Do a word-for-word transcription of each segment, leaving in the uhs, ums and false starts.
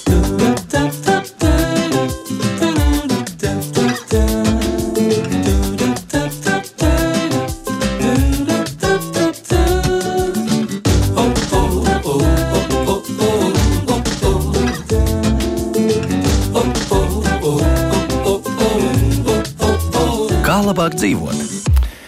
Labāk dzīvot.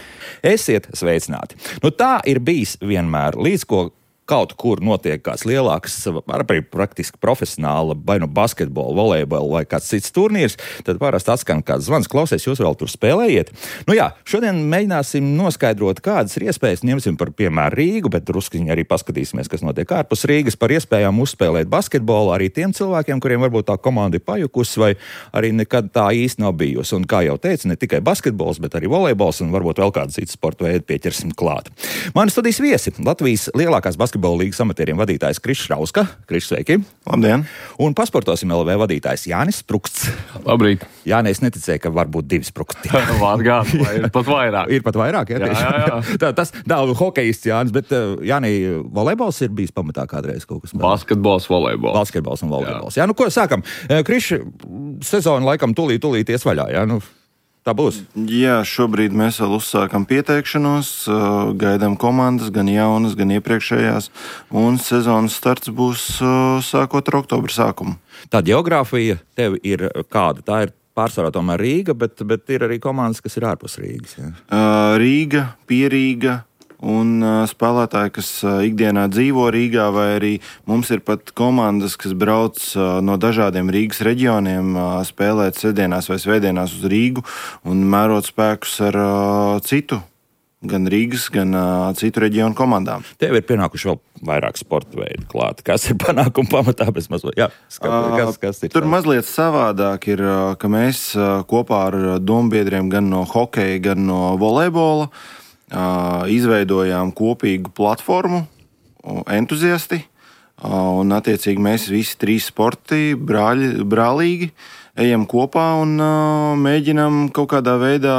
Esiet sveicināti. Nu, tā ir bijis vienmēr, līdz ko kaut kur notiek kāds lielāks, arī praktiski profesionāla, vai nu basketbola, volejbola vai kāds cits turnīrs, tad parasti atskan kāds zvans, klausies, jūs vēl tur spēlējiet. Nu jā, šodien mēģināsim noskaidrot, kādas ir iespējas, ņemsim par piemēru Rīgu, bet druskiņi arī paskatīsimies, kas notiek ārpus Rīgas, par iespējām uzspēlēt basketbolu arī tiem cilvēkiem, kuriem varbūt tā komanda ir pajukusi vai arī nekad tā īsti nav bijusi. Un kā jau teicu, ne tikai basketbols, bet arī volejbols un varbūt vēl kādu citu sporta veidu pieķersim klāt. Mani studijas viesi, Latvijas lielākās basketbola līgas amatieriem vadītājs Krišs Rauska. Krišs, sveiki! Labdien! Un Pasportosim L V vadītājs Jānis Spruksts. Labrīt! Jāni, es neticēju, ka var būt divi Spruksti. Var gan, ir pat vairāk. Ir pat vairāk, jā? Jā, jā, jā. Tā, tas nav hokejists Jānis, bet Jāni, volejbols ir bijis pamatā kādreiz kaut kas. Basketbols, volejbols. Basketbols un volejbols. Jā, jā nu ko sākam? Krišs, sezona laikam tūlīt, tūlīt ies vaļā, jā? Nu, tā būs. Jā, šobrīd mēs vēl uzsākam pieteikšanos, gaidām komandas, gan jaunas, gan iepriekšējās, un sezonas starts būs sākot ar oktobra sākumu. Tā geogrāfija tev ir kāda? Tā ir pārsvarā tomēr Rīga, bet, bet ir arī komandas, kas ir ārpus Rīgas. Jā. Rīga, Pierīga un spēlētāji, kas ikdienā dzīvo Rīgā, vai arī mums ir pat komandas, kas brauc no dažādiem Rīgas reģioniem spēlēt sestdienās vai svētdienās uz Rīgu un mērot spēkus ar citu, gan Rīgas, gan citu reģionu komandām. Tev ir pienākuši vēl vairāk sporta veidu klāt. Kas ir panākuma pamatā? Bez mazliet, jā, skat, kas, kas ir Tur tā? Mazliet savādāk ir, ka mēs kopā ar dombiedriem gan no hokeja, gan no volejbola izveidojām kopīgu platformu entuziasti, un attiecīgi mēs visi trīs sporti brāļi, brālīgi ejam kopā un mēģinām kaut kādā veidā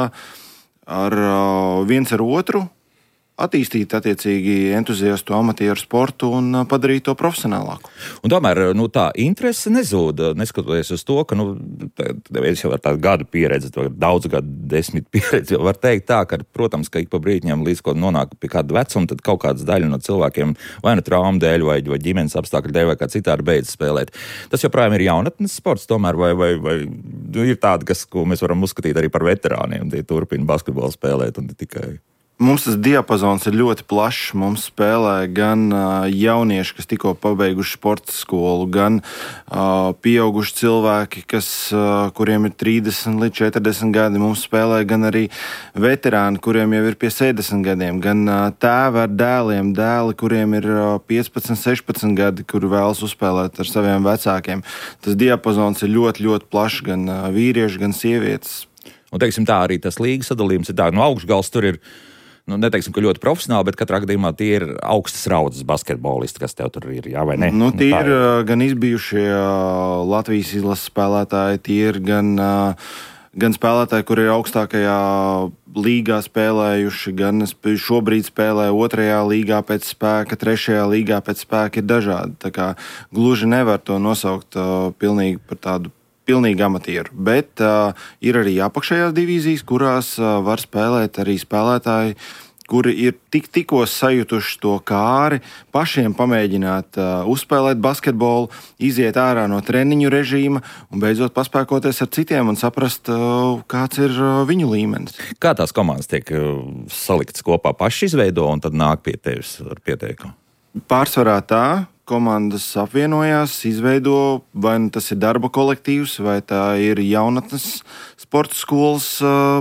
ar viens ar otru attīstīt attiecīgi entuziastu amatieru sportu un padarīt to profesionālāku. Un tomēr nu, tā interese nezūd, neskatoties uz to, ka nu, es jau ar tādu gadu pieredzi, daudz gadu desmit pieredzi, jau var teikt tā, ka, protams, ka ik pa brītņiem līdz ko nonāk pie kāda vecuma, tad kaut kādas daļa no cilvēkiem vai nu traumu dēļ, vai, vai ģimenes apstākļu dēļ, vai kā citādi beidz spēlēt. Tas joprojām ir jaunatnes sports, tomēr, vai, vai, vai nu, ir tādi, kas, ko mēs varam uzskatīt arī par veterāniem, tie turpina basketbolu spēlēt un tikai... Mums tas diapazons ir ļoti plašs. Mums spēlē gan uh, jaunieši, kas tikko pabeiguši sporta skolu, gan uh, pieauguši cilvēki, kas, uh, kuriem ir trīsdesmit līdz četrdesmit gadi. Mums spēlē gan arī veterāni, kuriem jau ir pie sešdesmit gadiem, gan uh, tēvi ar dēliem, dēli, kuriem ir uh, piecpadsmit, sešpadsmit gadi, kuri vēlas uzspēlēt ar saviem vecākiem. Tas diapazons ir ļoti, ļoti plašs, gan uh, vīrieši, gan sievietes. Un, teiksim, tā arī tas līgas sadalījums ir tā, no augšgals tur ir, nu, neteiksim, ka ļoti profesionāli, bet katrā gadījumā tie ir augstas raudzes basketbolisti, kas tev tur ir, jā vai ne? Nu, tie nu, ir uh, gan izbijušie uh, Latvijas izlases spēlētāji, tie ir gan, uh, gan spēlētāji, kuri ir augstākajā līgā spēlējuši, gan šobrīd spēlē otrajā līgā pēc spēka, trešajā līgā pēc spēka, ir dažādi. Tā kā gluži nevar to nosaukt uh, pilnīgi par tādu pilnīgi amatieru, bet uh, ir arī apakšējās divīzijas, kurās uh, var spēlēt arī spēlētāji, kuri ir tik tikko sajutuši to kāri, pašiem pamēģināt uh, uzspēlēt basketbolu, iziet ārā no treniņu režīma un beidzot paspēkoties ar citiem un saprast, uh, kāds ir uh, viņu līmenis. Kā tās komandas tiek uh, saliktas kopā, paši izveido un tad nāk pie tevis ar pieteikumu? Pārsvarā tā. Komandas apvienojās, izveido, vai nu tas ir darba kolektīvs, vai tā ir jaunatnes sporta skolas uh,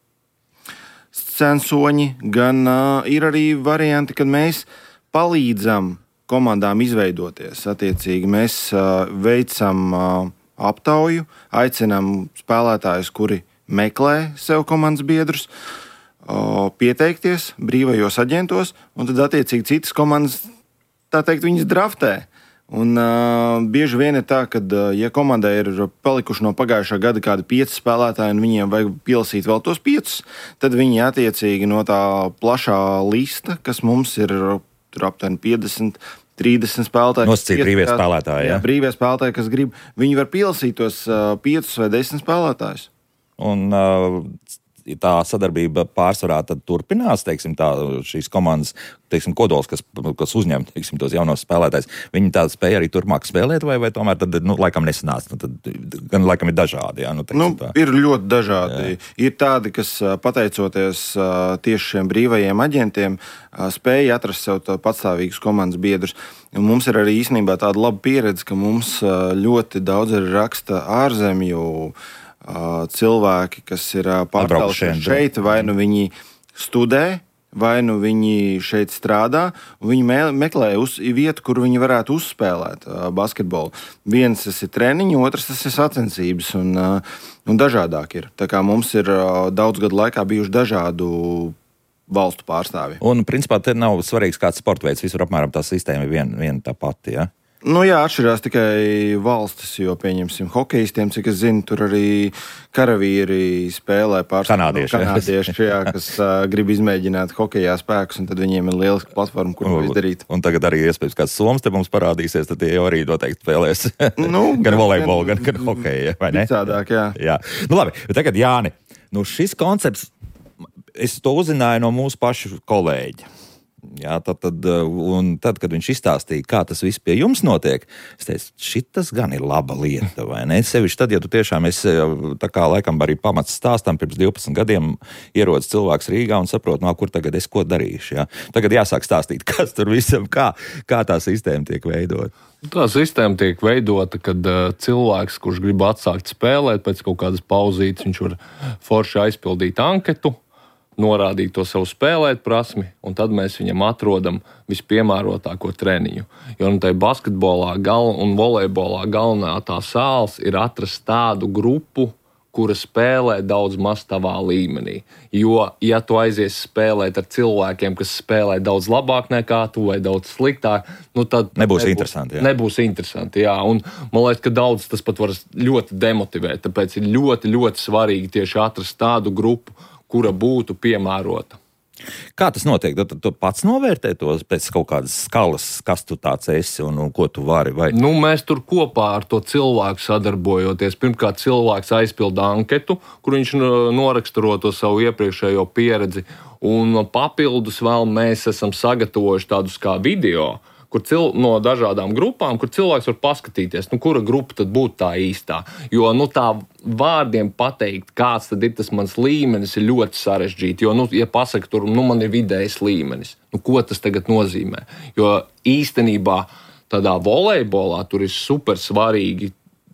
censoņi, gan uh, ir arī varianti, kad mēs palīdzam komandām izveidoties. Attiecīgi mēs uh, veicam uh, aptauju, aicinām spēlētājus, kuri meklē sev komandas biedrus, uh, pieteikties brīvajos aģentos, un tad attiecīgi citas komandas tā teikt, viņas draftē. Un uh, bieži vien ir tā, ka, uh, ja komandai ir palikuši no pagājušā gada kādi pieci spēlētāji un viņiem vajag pielasīt vēl tos piecus, tad viņi attiecīgi no tā plašā lista, kas mums ir tur aptuveni piecdesmit, trīsdesmit spēlētāji. Nosacīt brīvie spēlētāji, jā. Jā, brīvie spēlētāji, kas grib, viņi var pielasīt tos uh, piecus vai desmit spēlētājus. Un uh, tā sadarbība pārsvarā tad turpinās, teiksim, tā, šīs komandas, teiksim, kodols, kas, kas uzņem, teiksim, tos jaunos spēlētājs, viņi tādu spēja arī turpmāk spēlēt, vai, vai tomēr tad, nu, laikam nesanāc, nu, tad gan laikam ir dažādi, jā, nu, teiksim, nu, tā. Ir ļoti dažādi. Jā. Ir tādi, kas pateicoties tieši šiem brīvajiem aģentiem, spēja atrast sev patstāvīgus komandas biedrus. Un mums ir arī īstenībā tāda laba pieredze, ka mums ļoti daudz ir raksta ārzemju cilvēki, kas ir pārcēlušies šeit, vai nu viņi studē, vai nu viņi šeit strādā, un viņi me- meklē uz vietu, kur viņi varētu uzspēlēt uh, basketbolu. Viens tas ir treniņi, otrs tas ir sacensības, un, uh, un dažādāk ir. Tā kā mums ir uh, daudz gadu laikā bijuši dažādu valstu pārstāvji. Un, principā, te nav svarīgs kāds sporta veids, visur apmēram tā sistēma ir viena vien tā pati, ja? Nu jā, atšķirās tikai valstis, jo, pieņemsim, hokejistiem, cik es zinu, tur arī karavīri spēlē pārstāvju. Kanādieši, no kanādieši jā, kas uh, grib izmēģināt hokejā spēkus, un tad viņiem ir lieliska platforma, kur to izdarīt. Un tagad arī iespējams kāds soms te mums parādīsies, tad tie jau arī noteikti spēlēs nu, gan volejbolu, gan, gan hokeju, vai ne? Cādāk, jā. jā. Nu labi, bet tagad Jāni, nu šis koncepts, es to uzzināju no mūsu pašu kolēģa. Jā, tad, tad, un tad, kad viņš izstāstīja, kā tas viss pie jums notiek, es teicu, šitas gan ir laba lieta, vai ne? Sevišķi tad, ja tu tiešām esi, tā kā laikam arī pamats stāstam, pirms divpadsmit gadiem ierodas cilvēks Rīgā un saprot, no kur tagad es ko darīšu, jā? Tagad jāsāk stāstīt, kas tur visam, kā, kā tā sistēma tiek veidota. Tā sistēma tiek veidota, kad uh, cilvēks, kurš grib atsākt spēlēt, pēc kaut kādas pauzītes, viņš var forši aizpildīt anketu, norādīt to savu spēlēt prasmi, un tad mēs viņam atrodam vispiemērotāko treniņu. Jo nu, tai basketbolā gal, un volejbolā galvenā tā sāls ir atrast tādu grupu, kura spēlē daudz maz tavā līmenī. Jo, ja tu aizies spēlēt ar cilvēkiem, kas spēlē daudz labāk nekā tu vai daudz sliktāk, nu tad nebūs, nebūs interesanti. Jā. Nebūs interesanti, jā. Un man liekas, ka daudz tas pat var ļoti demotivēt, tāpēc ir ļoti, ļoti svarīgi tieši atrast tādu grupu, kura būtu piemērota. Kā tas notiek? Tu, tu pats novērtē tos pēc kaut kādas skalas, kas tu tāds esi un, un ko tu vari? Vai? Nu, mēs tur kopā ar to cilvēku sadarbojoties. Pirmkārt, cilvēks aizpilda anketu, kur viņš noraksturo to savu iepriekšējo pieredzi. Un papildus vēl mēs esam sagatavojuši tādus kā video, kur cil, no dažādām grupām, kur cilvēks var paskatīties, nu, kura grupa tad būtu tā īstā. Jo nu, tā vārdiem pateikt, kāds tad ir tas mans līmenis, ir ļoti sarežģīti. Jo, nu, ja pasaka, tur nu, man ir vidējs līmenis, nu, ko tas tagad nozīmē? Jo īstenībā tādā volejbolā tur ir super svarīgi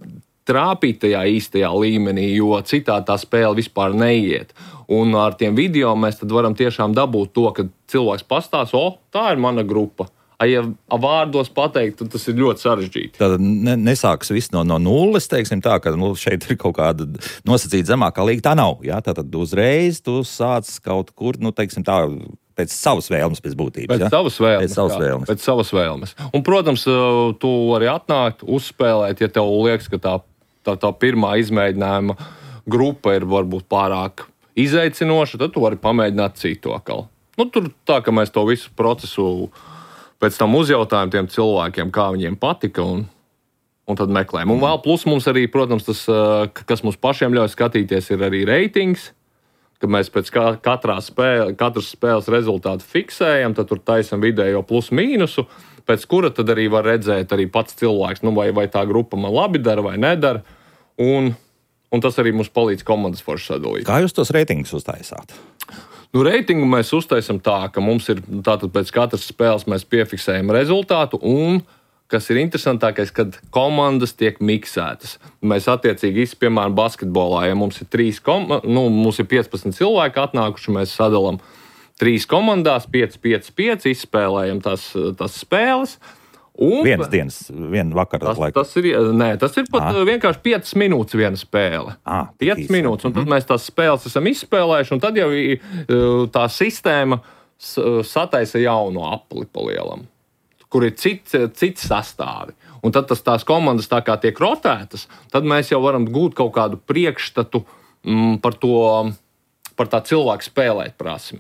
trāpīt tajā īstajā līmenī, jo citādi tā spēle vispār neiet. Un ar tiem video mēs tad varam tiešām dabūt to, ka cilvēks pastāsta, o, tā ir mana grupa. Ja vārdos pateikt, tad tas ir ļoti sarežģīti. Tad ne, nesāks viss no, no nulles, teiksim tā, ka nu, šeit ir kaut kāda nosacīta zemākā līga. Tā nav, jā, tātad uzreiz tu sāc kaut kur, nu, teiksim tā, pēc savas vēlmes pēc būtības. Pēc ja? savas vēlmes. Pēc savas vēlmes. Pēc savas vēlmes. Un, protams, tu vari atnākt, uzspēlēt, ja tev liekas, ka tā, tā, tā pirmā izmēģinājuma grupa ir varbūt pārāk izaicinoša, tad tu vari pamēģināt citu atkal. Nu, tur tā, ka mēs to visu procesu pēc tam uzjautājām tiem cilvēkiem, kā viņiem patika, un, un tad meklējam. Un vēl plus mums arī, protams, tas, kas mums pašiem ļauj skatīties, ir arī reitings, ka mēs pēc katrā spēle, katras spēles rezultātu fiksējam, tad tur taisam vidējo plus mīnusu, pēc kura tad arī var redzēt arī pats cilvēks, nu, vai, vai tā grupa man labi dara vai nedara, un, un tas arī mums palīdz komandas forši sadalīt. Kā jūs tos reitingus uztaisāt? Nu, reitingu mēs uztaisam tā, ka mums ir tātad pēc katras spēles mēs piefiksējam rezultātu, un, kas ir interesantākais, kad komandas tiek miksētas. Mēs attiecīgi, piemēram, basketbolā, ja mums ir trīs komandas, nu, mums ir piecpadsmit cilvēki atnākuši, mēs sadalām trīs komandās, pieci, pieci, pieci, izspēlējam tās, tās spēles. Un, vienas dienas, viena vakara tas, laika. Tas ir, nē, tas ir pat ah. vienkārši piecas minūtes viena spēle. Ah, piecas minūtes, un tad mm-hmm. mēs tās spēles esam izspēlējuši, un tad jau tā sistēma sataisa jaunu apli pa lielam, kur ir cits, cits sastāvi. Un tad tas, tās komandas tā kā tiek rotētas, tad mēs jau varam gūt kaut kādu priekšstatu mm, par to, par tā cilvēku spēlēt prasmi.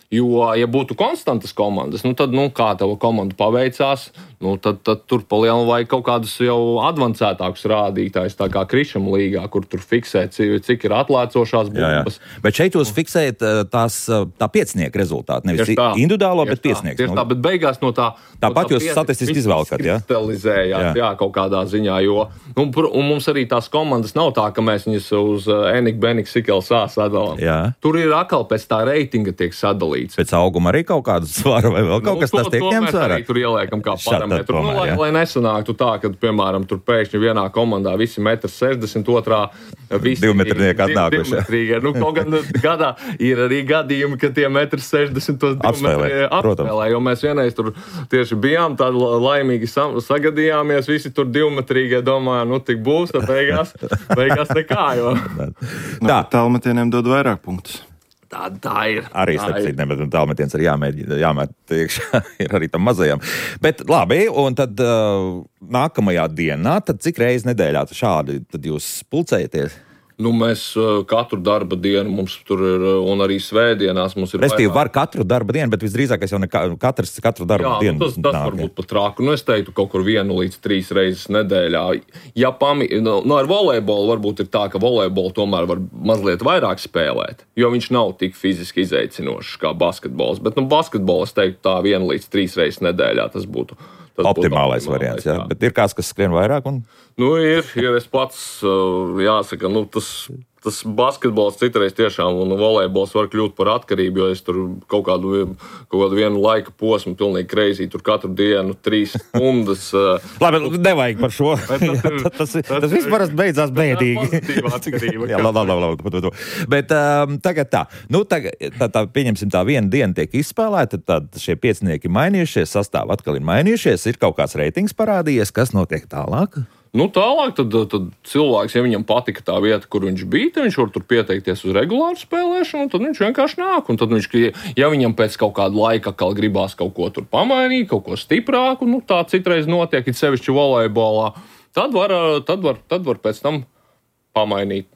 Jo, ja būtu konstantas komandas, nu tad, nu, kā tava komanda paveicās, nu, tad, tad tur pa lielu vajag kaut kādus jau advancētākus rādītājus, tā kā Krišam līgā, kur tur fiksē, cik ir atlēcošās bumbas. Jā, jā. Bet šeit jūs fiksējat tās, tā piecinieka rezultātu, nevis tā, individuālo, bet piecinieks. Tieši tā, bet beigās no tā... Tāpat no tā jūs statistiski izvēlkat, jā? Kristalizējāt, jā. jā, kaut kādā ziņā, jo, nu, un mums arī tās komandas nav tā, ka mēs viņas uz Enik, Benik, Sikels A sadalām. Jā. Tur ir atkal pēc tā reitinga tiek sadalīts. Pēc auguma arī kaut kādu svaru vai vēl kaut nu, kas to, tas tiek ņemts vērā? Tur ieliekam kā parametru. Nu, lai, lai nesanāktu tā, ka, piemēram, tur pēkšņi vienā komandā visi metri sešdesmit, otrā visi divmetrinieki atnākuši. Div, nu, kaut gan gadā ir arī gadījumi, ka tie metri sešdesmit tos apspēlē, apspēlē, jo mēs vienreiz tur tieši bijām tādi laimīgi sagadījāmies, visi tur divmetrīgie domājām, nu tik būs, tad beigās, beigās nekā, jo. Tā. Tālmetieniem dod vairāk punktus. Tā, tā ir. Arī starpcīt, bet tālmetiens arī jāmēģina, jāmēt iekšā, ir arī tam mazajam. Bet labi, un tad uh, nākamajā dienā, tad cik reizes nedēļā šādi tad jūs pulcējaties? Nu, mēs uh, katru darba dienu mums tur ir, un arī svētdienās mums ir. Restīvi var katru darba dienu, bet visdrīzākais jau ne katrs katru darba jā, dienu. Nu, tas tas var būt pat trāku. Nu, es teiktu kaut kur vienu līdz trīs reizes nedēļā. Ja pami, nu, ar volejbolu varbūt ir tā, ka volejbolu tomēr var mazliet vairāk spēlēt, jo viņš nav tik fiziski izaicinošs kā basketbols. Bet, nu, basketbolu es teiktu tā vienu līdz trīs reizes nedēļā tas būtu. Tas optimālais variants, jā. jā. Bet ir kāds, kas skrien vairāk? Un... Nu, ir, ir es pats, jāsaka, nu, tas, tas basketbols citreiz tiešām un volejbols var kļūt par atkarību, jo es tur kaut kādu, kaut kādu vienu laika posmu pilnīgi kreizī, tur katru dienu trīs stundas. Labi, nevajag par šo. Tas, ir, tas, tas, tas viss parasti beidzās bēdīgi. Jā, labi, labi, labi, labi. Bet um, tagad tā, nu, tagad, tā, tā, pieņemsim tā viena diena tiek izspēlēta, tad šie piecinieki mainījušies, sastāvi atkal ir mainījušies, ir kaut kāds reitings parādījies, kas notiek tālāk? Nu, tālāk tad, tad cilvēks, ja viņam patika tā vieta, kur viņš bija, tad viņš var tur pieteikties uz regulāru spēlēšanu, un tad viņš vienkārši nāk. Un tad viņš, ja viņam pēc kaut kāda laika atkal gribās kaut ko tur pamainīt, kaut ko stiprāku, nu, tā citreiz notiek, it sevišķi volejbolā, tad var, tad var, tad var pēc tam pamainīt.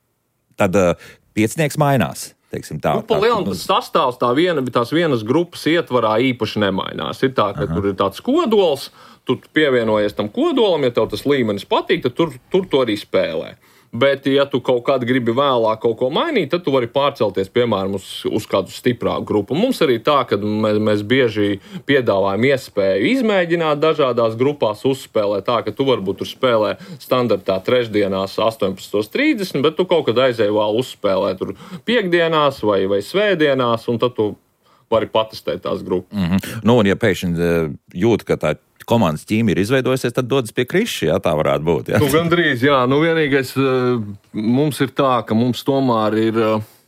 Tad uh, piecinieks mainās. Teiksim, tā, nu, pa lielam tas sastāvs tā viena, tās vienas grupas ietvarā īpaši nemainās. Ir tā, ka Aha. tur ir tāds kodols, tu pievienojies tam kodolam, ja tev tas līmenis patīk, tad tur, tur to arī spēlē. Bet, ja tu kaut kādā gribi vēlāk kaut ko mainīt, tad tu vari pārcelties, piemēram, uz, uz kādu stiprāku grupu. Mums arī tā, ka mēs, mēs bieži piedāvājam iespēju izmēģināt dažādās grupās, uzspēlēt tā, ka tu varbūt tur spēlē standartā trešdienās astoņpadsmit trīsdesmit, bet tu kaut kad aizēji vēl uzspēlēt tur piekdienās vai, vai svētdienās, un tad tu vari patestēt tās grupas. Mm-hmm. Nu, un ja pēkšņi jūt, ka tā komandas ķīmi ir izveidojusies, tad dodas pie Kriša, jā, tā varētu būt. Jā. Nu, gandrīz, jā. Nu, vienīgais mums ir tā, ka mums tomēr ir,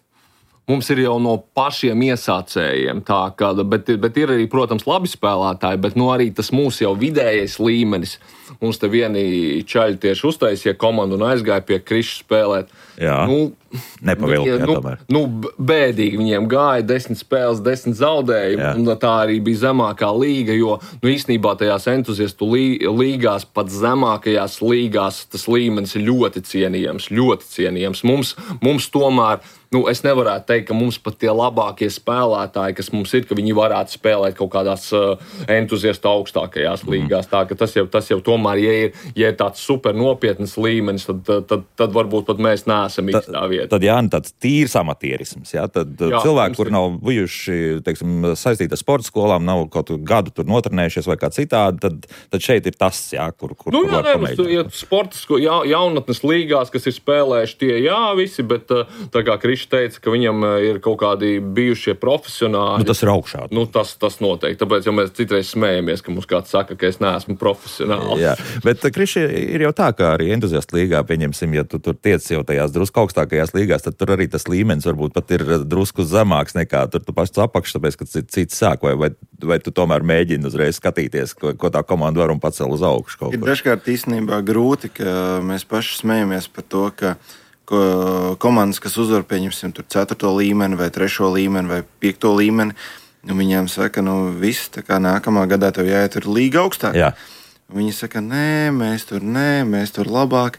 mums ir jau no pašiem iesācējiem tā, ka, bet, bet ir arī, protams, labi spēlētāji, bet nu, arī tas mūsu jau vidējais līmenis. Mums te vieni čaļi tieši uztaisīja komandu un aizgāja pie Kriša spēlēt. Jā, nu, nepavilkajā nu, tomēr. Nu, bēdīgi viņiem gāja desmit spēles, desmit zaudējumi, un tā arī bija zemākā līga, jo nu, īstenībā tajās entuziastu līgās, pat zemākajās līgās, tas līmenis ir ļoti cienījams, ļoti cienījams. Mums, mums tomēr, nu, es nevarētu teikt, ka mums pat tie labākie spēlētāji, kas mums ir, ka viņi varētu spēlēt kaut kādās uh, entuziastu augstākajās līgās. Tā, ka tas jau, tas jau tomēr, ja ir, ja ir tāds super nopietnas līmenis, tad, tad, tad, tad varbūt pat mēs neesam īstā vietā. Tad, jā, tāds tīrs amatierisms, jā, tad jā, cilvēki, kuri nav bijuši, teiksim, saistīti ar sporta skolām, nav kaut gadu tur notrenējušies vai kā citādi, tad, tad šeit ir tas, jā, kur, kur, nu, kur jā, var pamēģināt. Ja sporta sko, ja, jaunatnes līgās, kas ir spēlējuši tie, jā, visi, bet tā kā Krišs teica, ka viņam ir kaut kādi bijušie profesionāļi. Nu, tas ir augšā. Nu, tas, tas noteikti, tāpēc, ja mēs citreiz smējamies, ka mums kāds saka, ka es neesmu profesionāls. Jā, bet Krišs ir jau tā, kā arī entuziastu līgā, pieņemsim, ja tu tur tiec jau tajās drusku augstākajās līgās, tad tur arī tas līmenis varbūt pat ir drusku zemāks nekā tur tu pašs apakš, tāpēc, ka cits sāk, vai, vai, vai tu tomēr mēģini uzreiz skatīties, ko, ko tā komanda var un pacel uz augšu kaut ko. Ir dažkārt īstenībā grūti, ka mēs paši smējamies par to, ka ko, komandas, kas uzvar, pieņemsim, tur ceturto līmeni vai trešo līmeni vai piekto līmeni, nu, viņiem saka, nu, viss, tā kā nākamā gadā tev jāiet tur līga augstāk. Jā. Viņi saka, nē, mēs tur, nē, mēs tur labāk.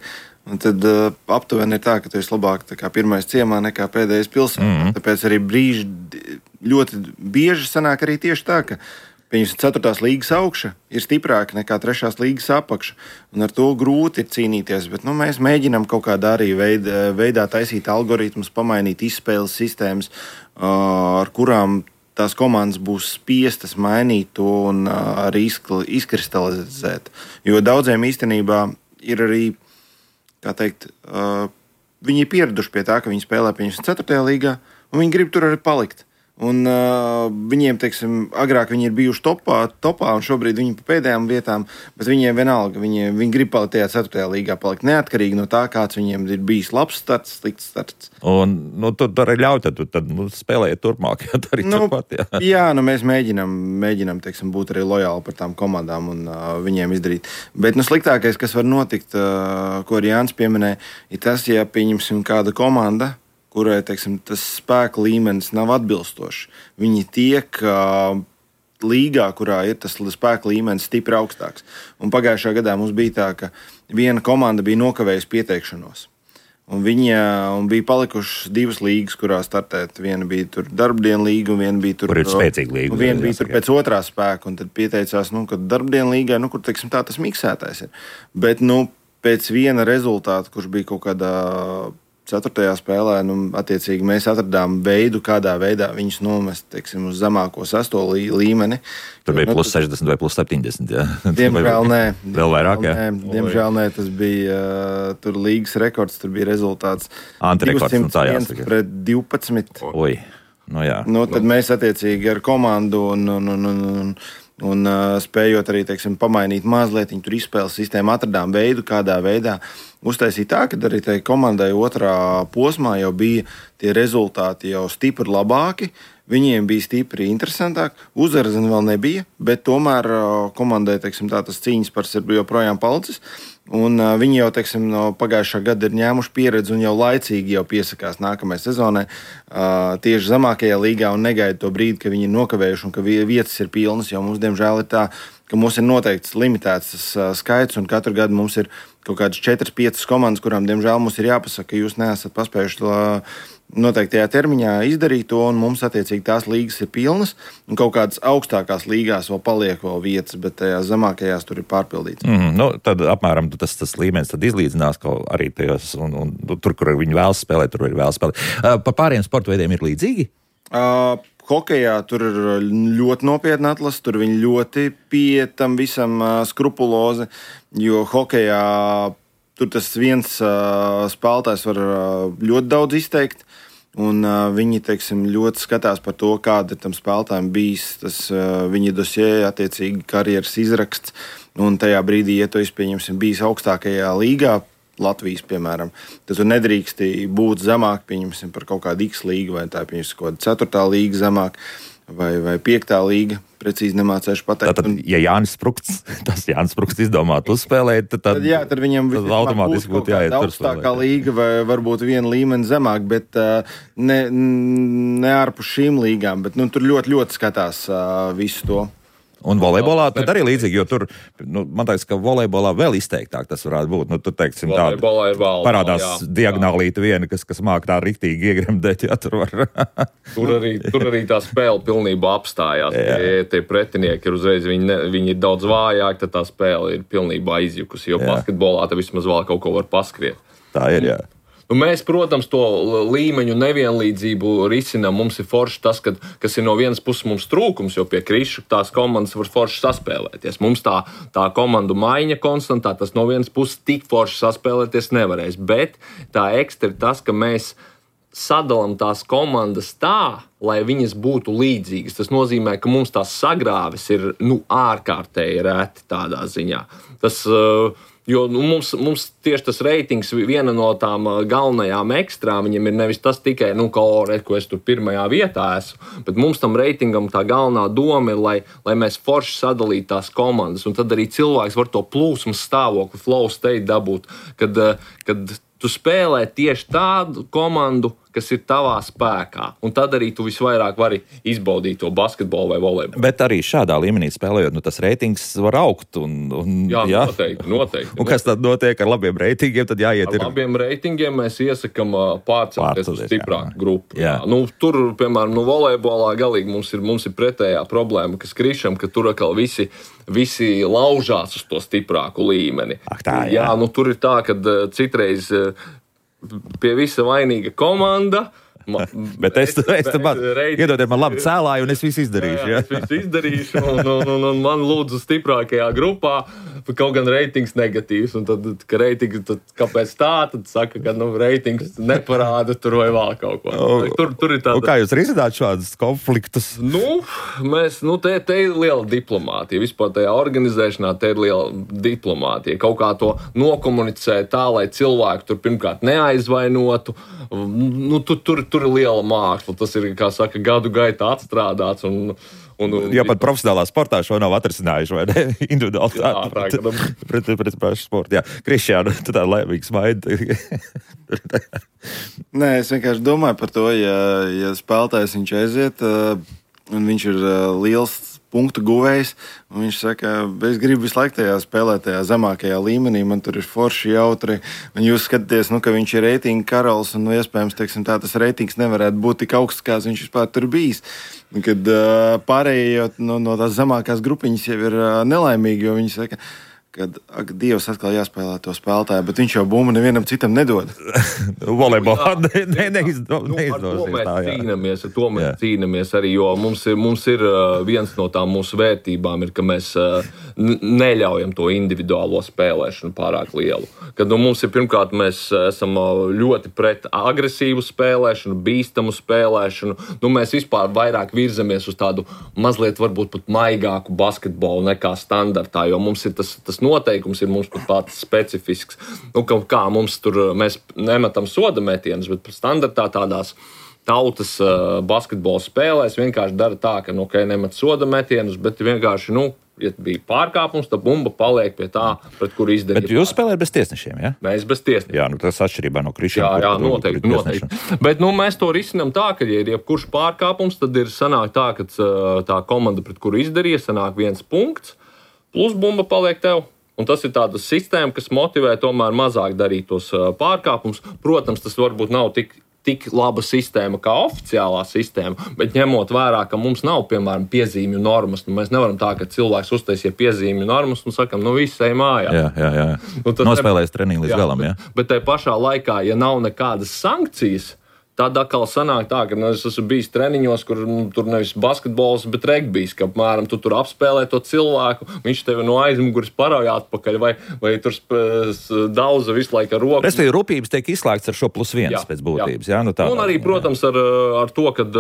Un tad uh, aptuveni ir tā, ka tu esi labāk tā kā pirmais ciemā nekā pēdējais pilsētā. Mm-hmm. Tāpēc arī brīži ļoti bieži sanāk arī tieši tā, ka pieņemsim ceturtās līgas augša ir stiprāka nekā trešās līgas apakša. Un ar to grūti ir cīnīties, bet nu, mēs mēģinām kaut kādā arī veidā, veidā taisīt algoritmus, pamainīt izspēles sistēmas, uh, ar kurām tās komandas būs spiestas mainīt to un uh, arī izkristalizēt. Jo daudziem īstenībā ir arī, kā teikt, uh, viņi ir pieraduši pie tā, ka viņi spēlē pieņemsim ceturtajā līgā, un viņi grib tur arī palikt. Un, uh, viņiem, teiksim, agrāk viņi ir bijuši topā, topā, un šobrīd viņi pa pēdējām vietām, bet viņiem vienalga, viņi, viņi grib palikt tajā ceturtajā līgā, palikt neatkarīgi no tā, kāds viņiem ir bijis labs starts, slikts starts. Un, nu, tur arī ļauj, tad, tad nu, spēlējiet turpmāk, jā, arī nu, turpat, jā. Jā, nu mēs mēģinam, mēģinam, teiksim, būt arī lojāli par tām komandām un uh, viņiem izdarīt. Bet, nu, sliktākais, kas var notikt, uh, ko arī Jānis pieminēja, ir tas, ja pieņemsim kāda komanda, kurai, teiksim, tas spēka līmenis nav atbilstošs. Viņi tiek uh, līgā, kurā ir tas spēka līmenis stipri augstāks. Un pagājušā gadā mums bija tā, ka viena komanda bija nokavējusi pieteikšanos. Un viņa un bija palikušas divas līgas, kurā startēt. Viena bija tur darbdienu līga, un viena bija tur... Kur ir spēcīga līga. Un viena bija tur pēc otrā spēka, un tad pieteicās, nu, ka darbdienu līgai, nu, kur, teiksim, tā tas miksētais ir. Bet, nu, pēc viena rezultāta, kurš bija kaut kādā ceturtajā spēlē, nu, attiecīgi mēs atradām veidu, kādā veidā viņus nomest, teiksim, uz zemāko sesto lī, līmeni. Tur bija plus sešdesmit vai plus septiņdesmit, jā? Diemžēl nē. Vēl vairāk, jā? Nē, diemžēl nē, tas bija uh, tur līgas rekords, tur bija rezultāts Antirekords, nu tā jāsaka. Pret divpadsmit. Oi, nu jā. Nu, tad mēs attiecīgi ar komandu un, un, un, un, un Un uh, spējot arī, teiksim, pamainīt mazliet viņu tur izspēles sistēmu, atradām veidu, kādā veidā uztaisīt tā, ka arī tai komandai otrā posmā jau bija tie rezultāti jau stipri labāki, viņiem bija stipri interesantāk, uzvaras vēl nebija, bet tomēr uh, komandai, teiksim, tā tas cīņas pars ir joprojām palicis. Un uh, viņi jau, teiksim, no pagājušā gada ir ņēmuši pieredzi un jau laicīgi jau piesakās nākamajai sezonai uh, tieši zemākajā līgā un negaida to brīdi, ka viņi ir nokavējuši un ka vietas ir pilnas, jo mums, diemžēl, ir tā, ka mums ir noteikts limitēts tas uh, skaits un katru gadu mums ir kaut kādas četras, piecas komandas, kurām, diemžēl, mums ir jāpasaka, ka jūs neesat paspējuši uh, noteiktajā termiņā izdarīt to, un mums, attiecīgi, tās līgas ir pilnas, un kaut kādas augstākās līgās vēl paliek vēl vietas, bet tajās zemākajās tur ir pārpildīts. Mm, nu, tad apmēram tas, tas līmenis tad izlīdzinās arī tajos, un, un tur, kur viņi vēlas spēlēt, tur ir vēlas spēlēt. Uh, par pāriem sporta veidiem ir līdzīgi? Uh, hokejā tur ir ļoti nopietna atlase, tur viņi ļoti pie tam visam uh, skrupulozi, jo hokejā tur tas viens uh, spēlētājs var uh, ļoti daudz izteikt. Un uh, viņi, teiksim, ļoti skatās par to, kāda ir tam spēlētājiem bijis tas uh, viņa dosjē, attiecīgi karjeras izraksts. Un tajā brīdī, ja tu esi, pieņemsim, bijis augstākajā līgā, Latvijas, piemēram, tad tu nedrīksti būt zemāk, pieņemsim, par kaut kādu X līgu, vai tā, pieņemsim, kaut kāda ceturtā līga zemāk, vai, vai piektā līga. Precīzi nemācēšu pateikt. Tātad, ja Jānis Sprukts, tas Jānis Sprukts izdomātu uzspēlēt, tad, tad, tad, jā, tad viņam tad automātiski būtu jāiet tur spēlēt. Augstākā līga vai varbūt viena līmeni zemāk, bet uh, ne, ne ārpus šīm līgām, bet nu, tur ļoti, ļoti skatās uh, visu to. Un volejbolā tad arī līdzīgi, jo tur, nu, man liekas, ka volejbolā vēl izteiktāk tas varētu būt. Nu, tur, teiksim, tāda vēl, parādās jā, diagonālīta viena, kas, kas māk tā riktīgi iegremdēt, jā, tur var. tur, arī, tur arī tā spēle pilnībā apstājās. Tie, tie pretinieki ir uzreiz, viņi, ne, viņi ir daudz vājāki, tad tā spēle ir pilnībā izjukusi, jo jā. Basketbolā te vismaz vēl kaut ko var paskriet. Tā ir, jā. Nu, mēs, protams, to līmeņu nevienlīdzību risinām. Mums ir forši tas, ka, kas ir no vienas puses mums trūkums, jo pie krišu tās komandas var forši saspēlēties. Mums tā, tā komandu maiņa konstantā, tas no vienas puses tik forši saspēlēties nevarēs. Bet tā ekstra ir tas, ka mēs sadalām tās komandas tā, lai viņas būtu līdzīgas. Tas nozīmē, ka mums tās sagrāves ir nu, ārkārtēji reti tādā ziņā. Tas... Uh, Jo nu, mums, mums tieši tas reitings, viena no tām galvenajām ekstrām, viņam ir nevis tas tikai, nu, ka, re, ko es tur pirmajā vietā esmu, bet mums tam reitingam tā galvenā doma ir, lai, lai mēs forši sadalītu tās komandas, un tad arī cilvēks var to plūsmas stāvokli, flow state dabūt, kad, kad tu spēlē tieši tādu komandu, kas ir tavā spēkā. Un tad arī tu visvairāk vari izbaudīt to basketbolu vai volejbolu. Bet arī šādā līmenī spēlējot, nu, tas reitings var augt. Un, un, jā, jā, noteikti. noteikti. Un kas tad notiek ar labiem reitingiem? Tad jāiet ar ir... labiem reitingiem mēs iesakam pārcelties uz stiprāku grupu. Jā. Jā. Nu, tur, piemēram, nu, volejbolā galīgi mums ir, mums ir pretējā problēma, ka skrišam, ka tur atkal visi, visi laužās uz to stiprāku līmeni. Ak, tā, jā. Jā, nu, tur ir tā, ka citreiz pie visa vainīga komanda. Ma, bet es tur iedodiet man labi cēlāju, un es visu izdarīšu. Jā, jā. Es visu izdarīšu, un, un, un, un man lūdzu stiprākajā grupā, kaut gan reitings negatīvs, un tad, ka reitings, tad kāpēc tā, tad saka, ka, nu, reitings neparāda tur vai vēl kaut ko. O, tur, tur ir tāda... Un kā jūs risināt šādus konfliktus? Nu, mēs, nu, te, te ir liela diplomātija, vispār tajā organizēšanā te ir liela diplomātija, kaut kā to nokomunicēt tā, lai cilvēku tur pirmkārt neaizvainotu, nu, tu, tur, tur ir liela māksla, tas ir, kā saka, gadu gaitā atstrādāts, un, un, un ja pat profesionālā sportā šo nav atrisinājuši, vai ne? Individuāli tā, jā, prāt, pret, pret pašu sportu. Jā, Krišjāna, tu tā laimīgi smaidi. Nē, es vienkārši domāju par to, ja, ja spēlētājs viņš aiziet, un viņš ir liels punktu guvējs, un viņš saka, es gribu visu laiku tajā spēlēt, tajā zemākajā līmenī, man tur ir forši jautri, un jūs skatāties, nu, ka viņš ir reitinga karalis, un, nu, iespējams, teiksim, tā, tas reitings nevarētu būt tik augsts, kāds viņš vispār tur bijis. Kad uh, pārējie no, no tās zemākās grupiņas jau ir uh, nelaimīgi, jo viņi saka, kad, ak, Dievs, atkal jāspēlē to spēlētāju, bet viņš jau bumbu nevienam citam nedod. Volejbolā ne, ne, neizdo, nu, neizdosies. Ar to mēs tā, cīnāmies, ar to mēs jā. cīnāmies arī, jo mums ir, mums ir viens no tām mūsu vērtībām, ir, ka mēs neļaujam to individuālo spēlēšanu pārāk lielu. Kad nu, mums ir pirmkārt, mēs esam ļoti pret agresīvu spēlēšanu, bīstamu spēlēšanu. Nu, mēs vispār vairāk virzamies uz tādu mazliet varbūt pat maigāku basketbolu nekā standartā, jo mums ir tas, tas noteikums ir mums pat tāds specifisks. Nu, kā mums tur, mēs nemetam soda metienus, bet standartā tādās tautas uh, basketbola spēlēs vienkārši dara tā, ka, nu, okay, nemet soda metienus, bet vienkārši, nu, ja bija pārkāpums, tad bumba paliek pie tā, pret kuru izdarīja. Bet jūs spēlējat bez tiesnešiem, ja? Mēs bez tiesnešiem. Jā, nu tas atšķirībā no Krišiem. Jā, jā, noteikti, noteikti. Bet, nu, mēs to risinām tā, ka, ja ir jebkurš pārkāpums, tad ir sanāk tā, ka tā komanda, pret kuru izdarīja, sanāk viens punkts, plus bumba paliek tev. Un tas ir tāda sistēma, kas motivē tomēr mazāk darīt tos pārkāpumus. Protams, tas varbūt nav tik, tik laba sistēma kā oficiālā sistēma, bet ņemot vērā, ka mums nav, piemēram, piezīmju normas, nu, mēs nevaram tā, ka cilvēks uztaisīja piezīmju normas un sakam, nu viss ej mājā. Jā, jā, jā. Nu, nospēlējis treniņu līdz jā, galam, jā. Bet, bet tai pašā laikā, ja nav nekādas sankcijas, tad atkal sanāk tā, ka nu, es esmu bijis treniņos, kur nu, tur nevis basketbols, bet regbijs, ka apmēram tu tur apspēlē to cilvēku, viņš tevi no aizmuguras parauja atpakaļ, vai, vai tur daudza visu laiku ar roku. Respektīvi, rūpības tiek izslēgts ar šo plus viens jā, pēc būtības. Jā. Jā, nu tā, un arī, protams, ar, ar to, ka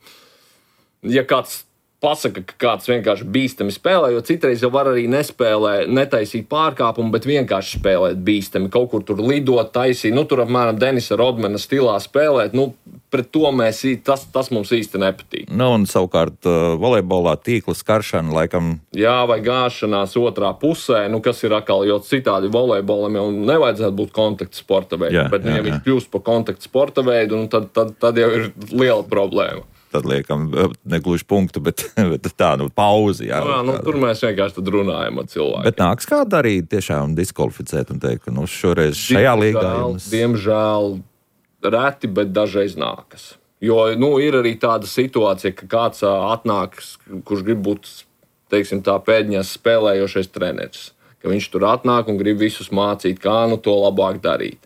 ja kāds pasaka, ka kāds vienkārši bīstami spēlē, jo citreiz jau var arī nespēlē, netaisīt pārkāpumu, bet vienkārši spēlēt bīstami, kaut kur tur lidot, taisīt, nu tur apmēram Denisa Rodmana stilā spēlēt, nu pret to mēs, tas, tas mums īsti nepatīk. Nu un savukārt volejbolā tīkla skaršana laikam... Jā, vai gāšanās otrā pusē, nu kas ir atkal, jo citādi volejbolam jau nevajadzētu būt kontakta sporta veidu, bet jā, ja viņš kļūst par kontakta sporta veidu, nu, tad, tad, tad jau ir liela problēma. Tad liekam, negluži punktu, bet, bet tā, nu, pauzi. Jā, jā, nu, tur mēs vienkārši tad runājam ar cilvēkiem. Bet nāks kāda arī tiešām diskvalificēt un teikt, ka nu, šoreiz šajā līgā jums... Diemžēl reti, bet dažreiz nākas. Jo, nu, ir arī tāda situācija, ka kāds atnāk, kurš grib būt, teiksim tā, pēdiņās spēlējošais treneris. Ka viņš tur atnāk un grib visus mācīt, kā nu to labāk darīt.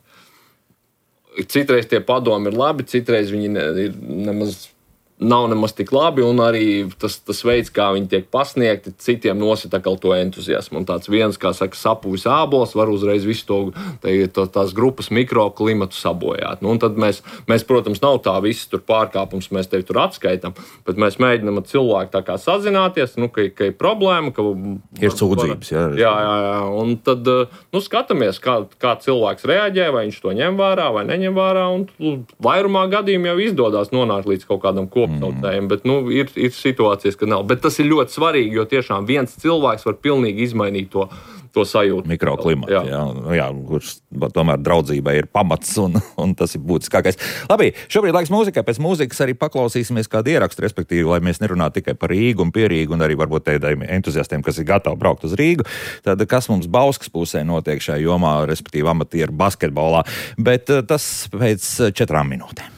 Citreiz tie padomi ir labi, citreiz viņi ne, ir nemaz... nav nemaz tik labi, un arī tas, tas veids, kā viņi tiek pasniegti, citiem nosit atkal to entuziasmu. Un tāds viens, kā saka, sapuvis ābols, var uzreiz visu to, to tās grupas mikroklimatu sabojāt. Nu, un tad mēs, mēs, protams, nav tā viss tur pārkāpums, mēs tevi tur atskaitam, bet mēs mēģinam ar cilvēku tā kā sazināties, nu, ka, ka ir problēma, ka... Ir sūdzības, jā. Jā, jā, jā. Un tad, nu, skatāmies, kā, kā cilvēks reaģē, vai viņš to ņem vērā, vai neņem vērā, un vairumā gadījumu jau izdodas nonākt līdz kaut kādam kopam. Mm. Bet nu, ir, ir situācijas, ka nav. Bet tas ir ļoti svarīgi, jo tiešām viens cilvēks var pilnīgi izmainīt to, to sajūtu. Mikroklimatu, jā. Jā, jā, kurš tomēr draudzībai ir pamats un, un tas ir būtiskākais. Labi, šobrīd laiks mūzikai, pēc mūzikas arī paklausīsimies kādu ierakstu, respektīvi, lai mēs nerunātu tikai par Rīgu un pie Rīgu un arī varbūt tādiem entuziastiem, kas ir gatavi braukt uz Rīgu. Tad kas mums Bauskas pusē notiek šajā jomā, respektīvi amatieru basketbolā, bet tas pēc četrām minūtēm.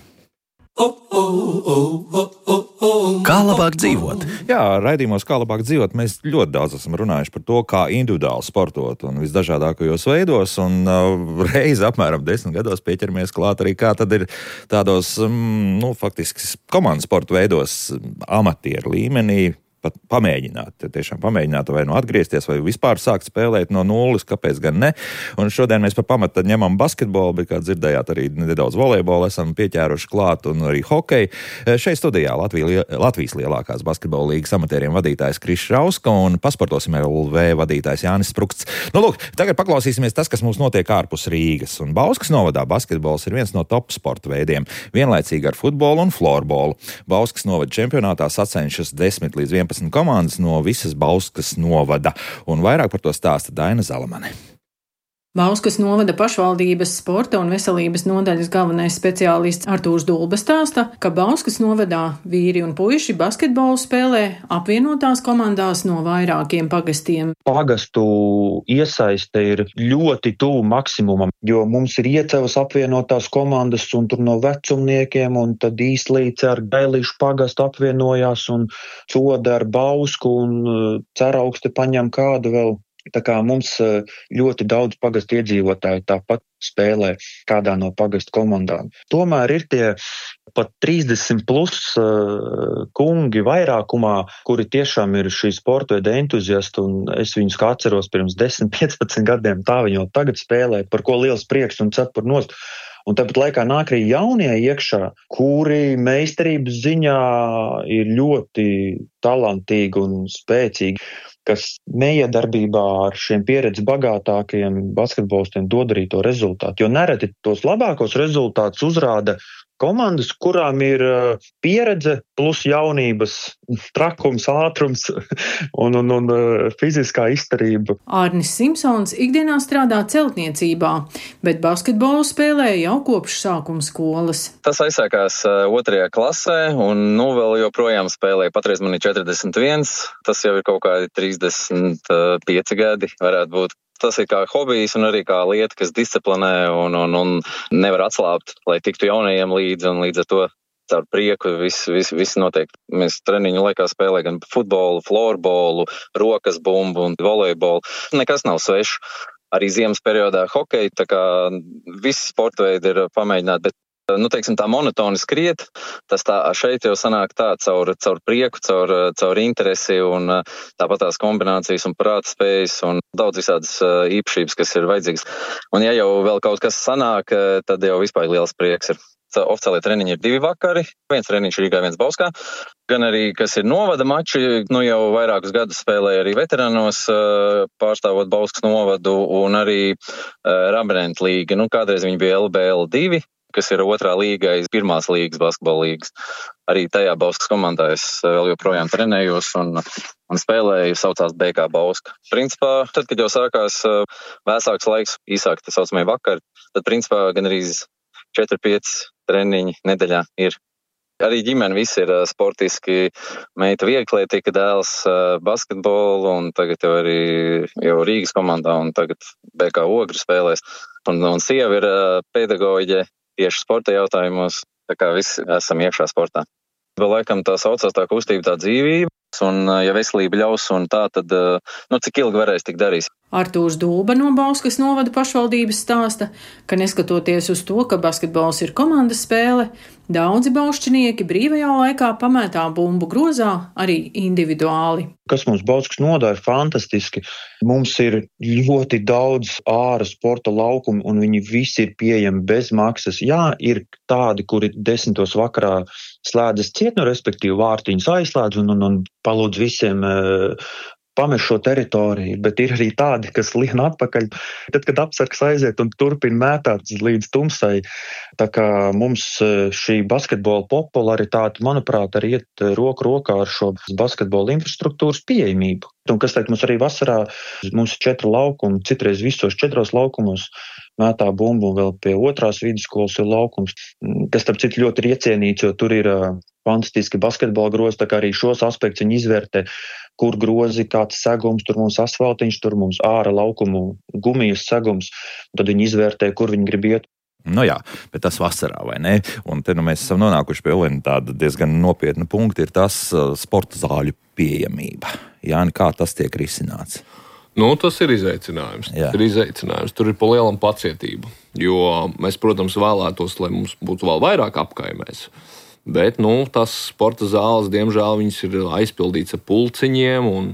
Kā labāk dzīvot? Jā, raidījumos Kā labāk dzīvot mēs ļoti daudz esam runājuši par to, kā individuāli sportot un visdažādākajos veidos, un uh, reizi apmēram desmit gados pieķeramies klāt arī kā tad ir tādos, mm, nu, faktiski komandas sporta veidos amatieru līmenī. Pat pamēģināt, tiešām pamēģināt vai nu atgriezties, vai vispār sākt spēlēt no nulles, kāpēc gan ne. Un šodien mēs par pamatu ņemam basketbolu, bet, kā dzirdējāt, arī nedaudz volejbolu esam pieķēruši klāt un arī hokeju. Šeit studijā Latvija, Latvijas lielākās basketbola līgas amatieriem vadītājs Krišs Rauska un Pasportosim L V vadītājs Jānis Sprukts. Nu, lūk, tagad paklausīsimies tas, kas mums notiek ārpus Rīgas. Un Bauskas novadā basketbols ir viens no top sporta veidiem, vienlaicīgi ar futbolu un florbolu. Bauskas novada čempionātā sacenšas desmit līdz vienpadsmit komandas no visas Bauskas novada, un vairāk par to stāsta Daina Zalamane. Bauskas novada pašvaldības sporta un veselības nodaļas galvenais speciālists Artūrs Dulba stāsta, ka Bauskas novadā vīri un puiši basketbolu spēlē apvienotās komandās no vairākiem pagastiem. Pagastu iesaiste ir ļoti tuvu maksimumam, jo mums ir Iecevas apvienotās komandas un tur no vecumniekiem, un tad Īslīce ar Gailīšu pagastu apvienojās un Soda ar Bausku un Ceraugste paņem kādu vēl. Tā kā mums ļoti daudz pagastu iedzīvotāju tāpat spēlē kādā no pagastu komandām. Tomēr ir tie pat trīsdesmit plus uh, kungi vairākumā, kuri tiešām ir šī sporta veida entuziasti, un es viņus kā atceros pirms desmit, piecpadsmit gadiem, tā viņi jau tagad spēlē, par ko liels prieks un cepur nost. Un tāpat laikā nāk arī jaunie iekšā, kuri meistarības ziņā ir ļoti talantīgi un spēcīgi, kas neiedarbībā ar šiem pieredzi bagātākajiem basketbolistiem dod arī to rezultātu. Jo nereti tos labākos rezultātus uzrāda komandas, kurām ir pieredze plus jaunības, trakums, ātrums un, un, un fiziskā izturība. Ārnis Simpsons ikdienā strādā celtniecībā, bet basketbolu spēlē jau kopš sākuma skolas. Tas aizsākās otrajā klasē un nu vēl joprojām spēlēja. Patreiz man ir četrdesmit viens, tas jau ir kaut kādi trīsdesmit pieci gadi varētu būt. Tas ir kā hobijs un arī kā lieta, kas disciplinē un, un, un nevar atslābt, lai tiktu jaunajiem līdzi, un līdz ar to caur prieku viss vis, vis notiek. Mēs treniņu laikā spēlējam gan futbolu, florbolu, rokas bumbu un volejbolu. Nekas nav svešs. Arī ziemas periodā hokeju, tā kā visi sporta veidi ir pamēģināti, bet nu, teiksim, tā monotoni skriet, tas tā šeit jau sanāk tā caur, caur prieku, caur, caur interesi un tāpat tās kombinācijas un prāta spējas un daudz visādas īpašības, kas ir vajadzīgas. Un ja jau vēl kaut kas sanāk, tad jau vispār liels prieks ir. Oficiālie treniņi ir divi vakari, viens treniņš Rīgā, viens Bauskā. Gan arī, kas ir novada mači, nu jau vairākus gadus spēlēja arī veterānos, pārstāvot Bauskas novadu un arī Rabenentu līga. Nu, kādreiz viņi bija L B L divi. Kas ir otrā līga, pirmās līgas, basketbola līgas. Arī tajā Bauskas komandā es vēl joprojām trenējos un, un spēlēju, saucās B K Bauska. Principā, tad, kad jau sākās vēsāks laiks, īsāk tā saucamie vakari, tad principā gan arī četri pieci treniņi nedēļā ir. Arī ģimene visi ir sportiski, meita vieglietika, dēls basketbolu un tagad jau arī jau Rīgas komandā un tagad B K Ogri spēlēs. Un, un sieva ir pedagoģe tieši sporta jautājumos, tā kā visi esam iekšā sportā. Vēl laikam tā saucās tā kustība, tā dzīvība, un ja veselība ļaus un tā, tad, nu, cik ilgi varēs tik darīs. Artūrs Dulba no Bauskas novada pašvaldības stāsta, ka neskatoties uz to, ka basketbols ir komandas spēle, daudzi baušķinieki brīvajā laikā pametā bumbu grozā arī individuāli. Kas mums Bauskas nodā ir fantastiski. Mums ir ļoti daudz āra sporta laukumu un viņi visi ir pieejami bez maksas. Jā, ir tādi, kuri desmitos vakarā slēdzas ciet, nu, respektīvi vārtiņus aizslēdz un, un, un palūdz visiem uh, pamest šo teritoriju, bet ir arī tādi, kas lien atpakaļ. Tad, kad apsargs aiziet un turpina mētāt līdz tumsai, tā kā mums šī basketbola popularitāte, manuprāt, arī iet roku rokā ar šo basketbola infrastruktūras pieejamību. Un kas teikt, mums arī vasarā, mums ir četri laukumi, citreiz visos četros laukumos mētā bumbu un vēl pie otrās vidusskolas ir laukums, kas, starp citu, ļoti ir iecienīts, jo tur ir fantastiski basketbola grozi, tā kā arī šos aspektus viņi izvērtē, kur grozi, kāds segums, tur mums asfaltiņš, tur mums āra laukumu gumijas segums, tad viņi izvērtē, kur viņi grib iet. Nu jā, bet tas vasarā, vai ne? Un te nu mēs esam nonākuši pie vēl tāda diezgan nopietna punkta, ir tas sporta zāļu pieejamība. Jāni, kā tas tiek risināts? Nu, tas ir izaicinājums. Tas ir izaicinājums. Tur ir pa lielam pacietību, jo mēs, protams, vēlētos, lai mums būtu vēl vairāk apkaimēs. Bet, nu, tas sporta zāles, diemžēl, viņas ir aizpildīts ar pulciņiem un,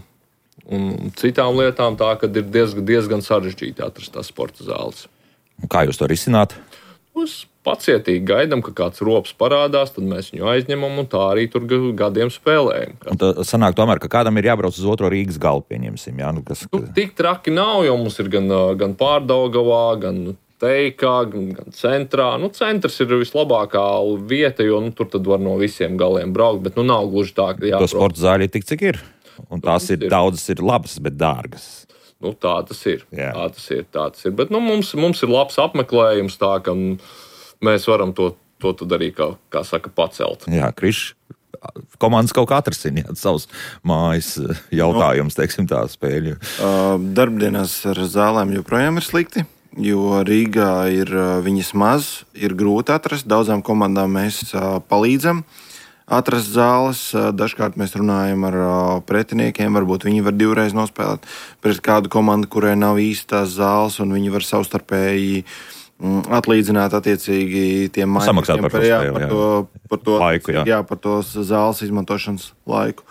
un citām lietām, tā, ka ir diezgan, diezgan sarežģīti atrast tās sporta zāles. Un kā jūs to risināt? Mēs pacietīgi gaidām, ka kāds rops parādās, tad mēs viņu aizņemam un tā arī tur gadiem spēlējam. Un sanāk tomēr, ka kādam ir jābrauc uz otro Rīgas galu, pieņemsim. Jā? Nu, kas... nu, tik traki nav, jo mums ir gan, gan Pārdaugavā, gan Teikā, gan, gan centrā. Nu, centrs ir vislabākā vieta, jo nu, tur tad var no visiem galiem braukt, bet nu nav gluži tā, ka jābrauc. To sporta zāļi ir tik, cik ir. Un tās ir, ir daudzas ir labas, bet dārgas. Nu, tā tas ir. Jā. Tā tas ir, tā tas ir. Bet nu, mums, mums ir labs apmeklējums, tā ka mēs varam to, to tad arī, kā, kā saka, pacelt. Jā, Krišs, komandas kaut kā atrasina savus mājas jautājumus, teiksim tā spēļu. Uh, darbdienās ar zālēm joprojām ir slikti, jo Rīgā ir viņas maz, ir grūti atrast. Daudzām komandām mēs uh, palīdzam atrast zāles. Dažkārt mēs runājam ar pretiniekiem, varbūt viņi var divreiz nospēlēt pret kādu komandu, kurai nav īstās zāles, un viņi var savstarpēji atlīdzināt attiecīgi tiem mājniekiem par, jā, par, to, par, to, laiku, jā. Jā, par to zāles izmantošanas laiku.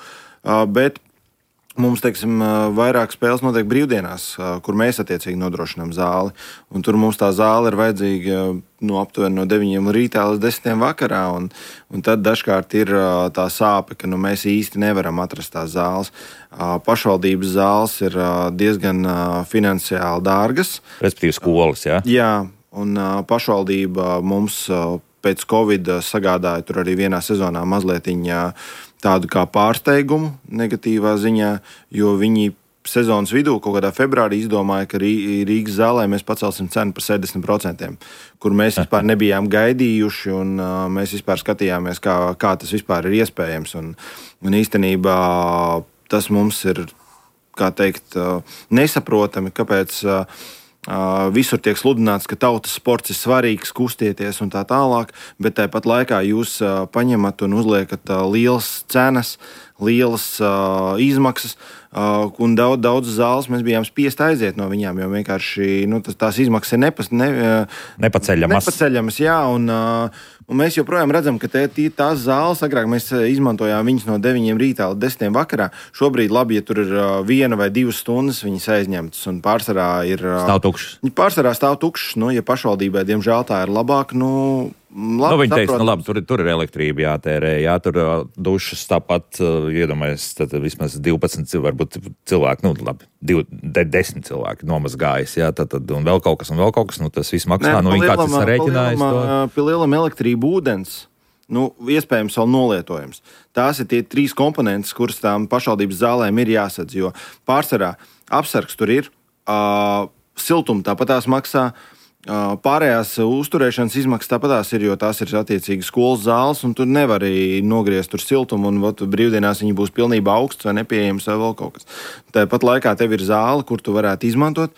Bet mums, teiksim, vairāk spēles notiek brīvdienās, kur mēs attiecīgi nodrošinām zāli. Un tur mums tā zāle ir vajadzīga no aptuveni no deviņiem rītā līdz desmitiem vakarā. Un, un tad dažkārt ir tā sāpe, ka nu, mēs īsti nevaram atrast tās zāles. Pašvaldības zāles ir diezgan finansiāli dārgas. Respektīvi skolas, jā? Jā, un pašvaldība mums pēc Covid sagādāja tur arī vienā sezonā mazlietiņā tādu kā pārsteigumu negatīvā ziņā, jo viņi sezonas vidū, kaut kādā februārī, izdomāja, ka Rīgas zālē mēs pacelsim cenu par sešdesmit procentiem, kur mēs vispār nebijām gaidījuši, un uh, mēs vispār skatījāmies, kā, kā tas vispār ir iespējams. Un, un īstenībā tas mums ir, kā teikt, uh, nesaprotami, kāpēc uh, Uh, visur tiek sludināts, ka tautas sports ir svarīgs, kustieties un tā tālāk, bet tāpat laikā jūs uh, paņemat un uzliekat uh, lielas cenas, lielas uh, izmaksas, uh, un daudz, daudz zāles mēs bijām spiest aiziet no viņām, jo vienkārši nu, tas, tās izmaksas ir nepas, ne, uh, nepaceļamas. nepaceļamas jā, un, uh, un mēs joprojām redzam, ka te, tās zāles, agrāk mēs izmantojām viņas no deviņiem rītā līdz desmitiem vakarā. Šobrīd labi, ja tur ir uh, viena vai divas stundas, viņas aizņemtas, un pārsvarā ir uh, stāv tukšs. Pārsvarā stāv tukšs, nu, ja pašvaldībai, diemžēl, tā ir labāk, nu, labi, nu, viņi teiks, nu labi, tur, tur ir elektrība jātērē, jā, tur uh, dušas tāpat, uh, iedomājies, tad vismaz divpadsmit varbūt cilvēki, nu, labi, div, de, desmit cilvēki nomazgājas, jā, tad, tad, un vēl kaut kas, un vēl kaut kas, nu, tas viss maksā, Nē, nu, viņi kāds ir sarēķinājis to. Pie lielām elektrību ūdens, nu, iespējams vēl nolietojums. Tās ir tie trīs komponentes, kuras tām pašvaldības zālēm ir jāsadz, jo pārsvarā apsargs tur ir, uh, siltuma tāpat tās maksā, pārējās uzturēšanas izmaksas tāpatās ir, jo tās ir attiecīgi skolas zāles, un tur nevar arī nogriezt tur siltumu, un ot, brīvdienās viņi būs pilnībā augsts vai nepieejams vai vēl kaut kas. Tāpat laikā tev ir zāle, kur tu varētu izmantot,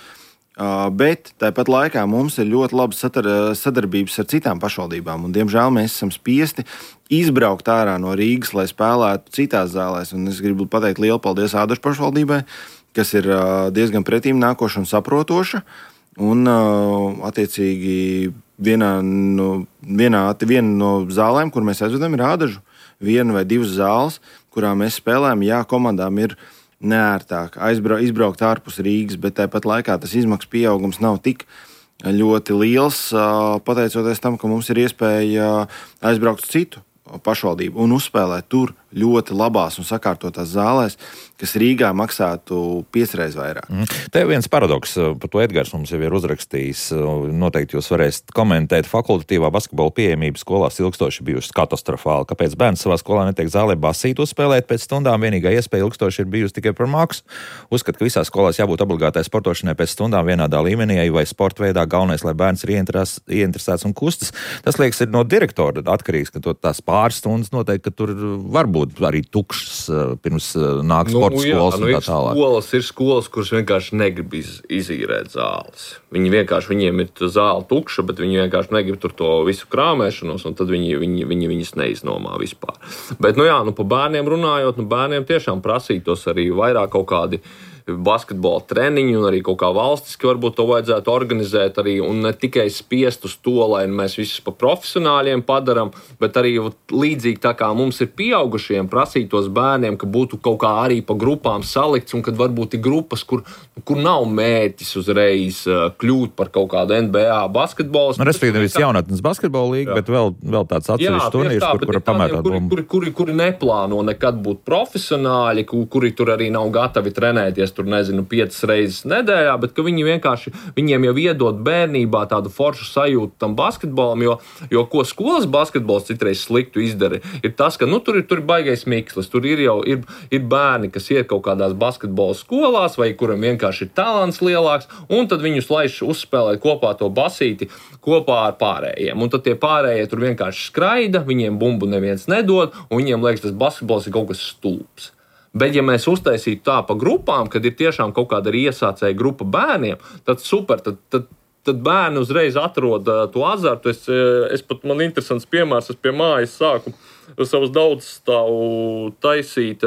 bet tāpat laikā mums ir ļoti labas sadarbības ar citām pašvaldībām, un diemžēl mēs esam spiesti izbraukt ārā no Rīgas, lai spēlētu citās zālēs, un es gribu pateikt lielu paldies Ādažu pašvaldībai, kas ir diezgan pretīm nākoša un saprotoša. Un, attiecīgi, vienā no, vienā, viena no zālēm, kur mēs aizvedam, ir Ādažu. Viena vai divas zāles, kurā mēs spēlējam, jā, komandām ir neērtāk aizbra, izbraukt ārpus Rīgas, bet tāpat laikā tas izmaksu pieaugums nav tik ļoti liels, pateicoties tam, ka mums ir iespēja aizbraukt uz citu pašvaldību un uzspēlēt tur ļoti labās un sakārtotās zālēs, kas Rīgā maksātu piecreiz vairāk. Mm. Te viens paradoks, par to Edgars mums jau ir uzrakstījis, noteikti jūs varēsiet komentēt. Fakultatīvā basketbola pieejamība skolās ilgstoši bijusi katastrofāla. Kāpēc bērns savā skolā netiek zālē basīt uzspēlēt pēc stundām? Vienīgā iespēja ilgstoši ir bijusi tikai par maksu. Uzskat, ka visās skolās jābūt obligātai sportošanai pēc stundām vienādā līmenī vai sporta veidā. Galvenais, lai bērns ir ieinteresēts un kustas. Tas liekas ir no direktora atkarīgs, ka to tās pāris stundas noteikti, ka tur var būt arī tukšs pirms nāk sporta. Nu, jā, nu, ir skolas, ir skolas, kuras vienkārši negrib iz, izīrēt zāles. Viņi vienkārši, viņiem ir zāle tukša, bet viņi vienkārši negrib tur to visu krāmēšanos, un tad viņi, viņi, viņi viņas neiznomā vispār. Bet, nu jā, nu pa bērniem runājot, nu bērniem tiešām prasītos arī vairāk kaut kādi basketbola treniņi un arī kaut kā valstiski varbūt to vajadzētu organizēt arī un ne tikai spiest uz to, lai mēs visus pa profesionāļiem padaram, bet arī līdzīgi tā kā mums ir pieaugušiem prasītos bērniem, ka būtu kaut kā arī pa grupām salikts un kad varbūt ir grupas, kur, kur nav mērķis uzreiz kļūt par kaut kādu N B A basketbolu. Nu, respektīvi nevis jaunatnes basketbola līga, bet vēl, vēl tāds atsevišķs turnīrs, kur, kur pamētāt kuri, kuri, kuri, kuri neplāno nekad būt profesionāļi, kuri tur arī nav gatavi trenēties tur, nezinu, piecas reizes nedēļā, bet ka viņi vienkārši, viņiem jau iedod bērnībā tādu foršu sajūtu tam basketbolam, jo, jo ko skolas basketbols citreiz sliktu izdara, ir tas, ka, nu, tur ir, tur ir baigais mikslis, tur ir jau, ir, ir bērni, kas iet kaut kādās basketbola skolās, vai kuram vienkārši ir talants lielāks, un tad viņus laiž uzspēlēt kopā to basīti, kopā ar pārējiem, un tad tie pārējie tur vienkārši skraida, viņiem bumbu neviens nedod, un viņiem liekas, tas basketbols ir kaut kas stulbs. Bet, ja mēs uztaisītu tā pa grupām, kad ir tiešām kaut kāda arī iesācēja grupa bērniem, tad super, tad, tad, tad bērni uzreiz atrod uh, to azartu. Es, es pat, man interesants piemērs, es pie mājas sāku savas daudzstāvu taisīt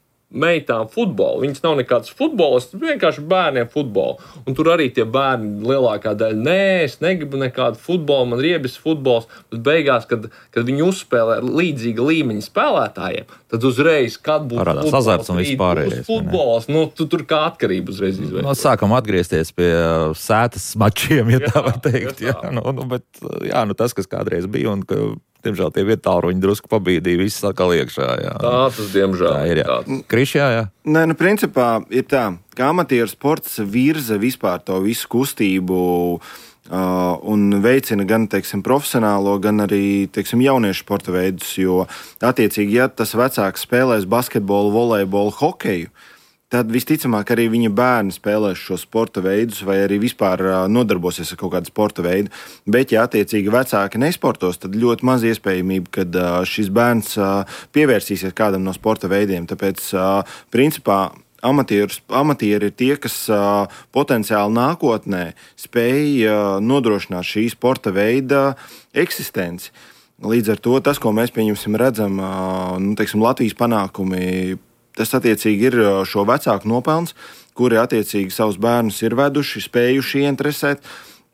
meitām futbolu. Viņas nav nekāds futbols, vienkārši bērniem futbolu. Un tur arī tie bērni lielākā daļa, nē, es negribu nekādu futbolu, man riebis futbols, bet beigās, kad, kad viņi uzspēlē līdzīga līmeņa spēlētājiem, tad uzreiz, kad būtu parādās azarts un viss pārējais. Futbols, nu, tu, tur kā atkarība uzreiz izveidojas. No, sākam atgriezties pie sētas mačiem, ja jā, tā var teikt. Jā, nu, nu, bet, jā, nu, tas, kas kādreiz bija, un ka diemžēl tie vietāluņi drusku pabīdīja, viss atkal iekšā. Jā. Tā tas, diemžēl. Tā ir, jā. Krišjā, jā. Nē, nu, principā ir tā, ka amatieru sports virza vispār to visu kustību uh, un veicina gan, teiksim, profesionālo, gan arī, teiksim, jauniešu sporta veidus, jo attiecīgi, ja tas vecāks spēlēs basketbolu, volejbolu, hokeju, tad visticamāk arī viņa bērni spēlēs šo sporta veidus vai arī vispār nodarbosies ar kaut kādu sporta veidu. Bet, ja attiecīgi vecāki nesportos, tad ļoti maz iespējamība, kad šis bērns pievērsīsies kādam no sporta veidiem. Tāpēc, principā, amatieru, amatieri ir tie, kas potenciāli nākotnē spēj nodrošināt šī sporta veida eksistenci. Līdz ar to tas, ko mēs pieņemsim redzam, nu, teiksim, Latvijas panākumi, tas attiecīgi ir šo vecāku nopelns, kuri attiecīgi savus bērnus ir veduši, spējuši ieinteresēt.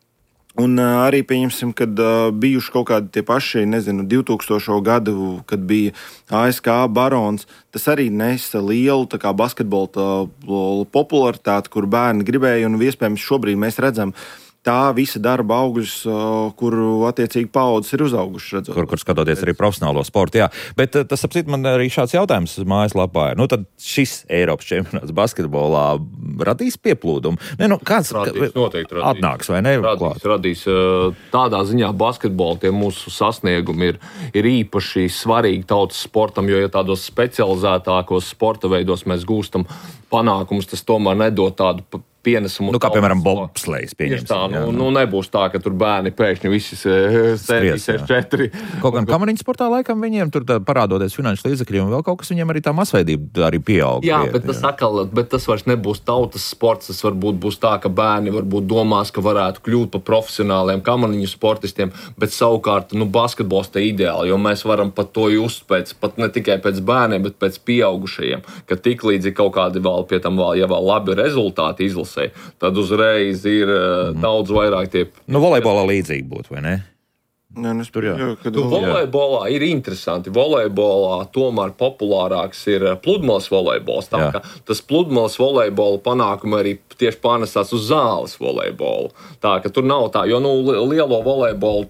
Un arī pieņemsim, kad bijuši kaut kādi tie paši, nezinu, divtūkstošo gadu, kad bija A S K Barons, tas arī nesa lielu tā kā basketbola popularitāti, kur bērni gribēja, un iespējams šobrīd mēs redzam tā visa darba augļus, kuru attiecīgi paaudzes ir uzauguši. Redzot. Kur, kur skatoties arī profesionālo sportu, jā. Bet tas, apsit, man arī šāds jautājums mājaslapā ir. Nu, tad šis Eiropas čempionāts basketbolā radīs pieplūdumu. Ne, nu, kāds radīs, noteikti radīs. Atnāks, vai ne? Radīs, radīs. Tādā ziņā basketbola tie mūsu sasniegumi ir, ir īpaši svarīgi tautas sportam, jo, ja tādos specializētākos sporta veidos mēs gūstam panākumus, tas tomēr nedod tādu pienesumu. Nu, kā piemēram bobslejs pieņemsim. Tā, nu, nu, nebūs tā, ka tur bērni pēkšņi visi sēdīs četri. Kaut gan kamariņu sportā laikam viņiem tur parādoties finanšu līdzekļi un vēl kaut kas viņiem arī tā masveidība arī pieaug. Jā, viet, bet tas atkal, bet tas vairs nebūs tautas sports, tas varbūt būs tā, ka bērni varbūt domās, ka varētu kļūt par profesionāliem kamariņu sportistiem, bet savukārt, nu, basketbols te ideāli, jo mēs varam pat to just pēc, pat ne tikai pēc bērniem, bet pēc pieaugušajiem, ka tik līdzi kaut kādi vēl pie tam vēl, ja vēl labi rezultāti izlasē, tad uzreiz ir mm. daudz vairāk tie... Nu, volejbolā līdzīgi būtu, vai ne? Nē, nu, tur, jā. Jā, kad... nu, volejbolā ir interesanti. Volejbolā tomēr populārāks ir pludmales volejbols. Tā, ka tas pludmales volejbola panākumi arī tieši pārnesās uz zāles volejbolu. Tā, ka tur nav tā, jo, nu, lielo volejbolu tā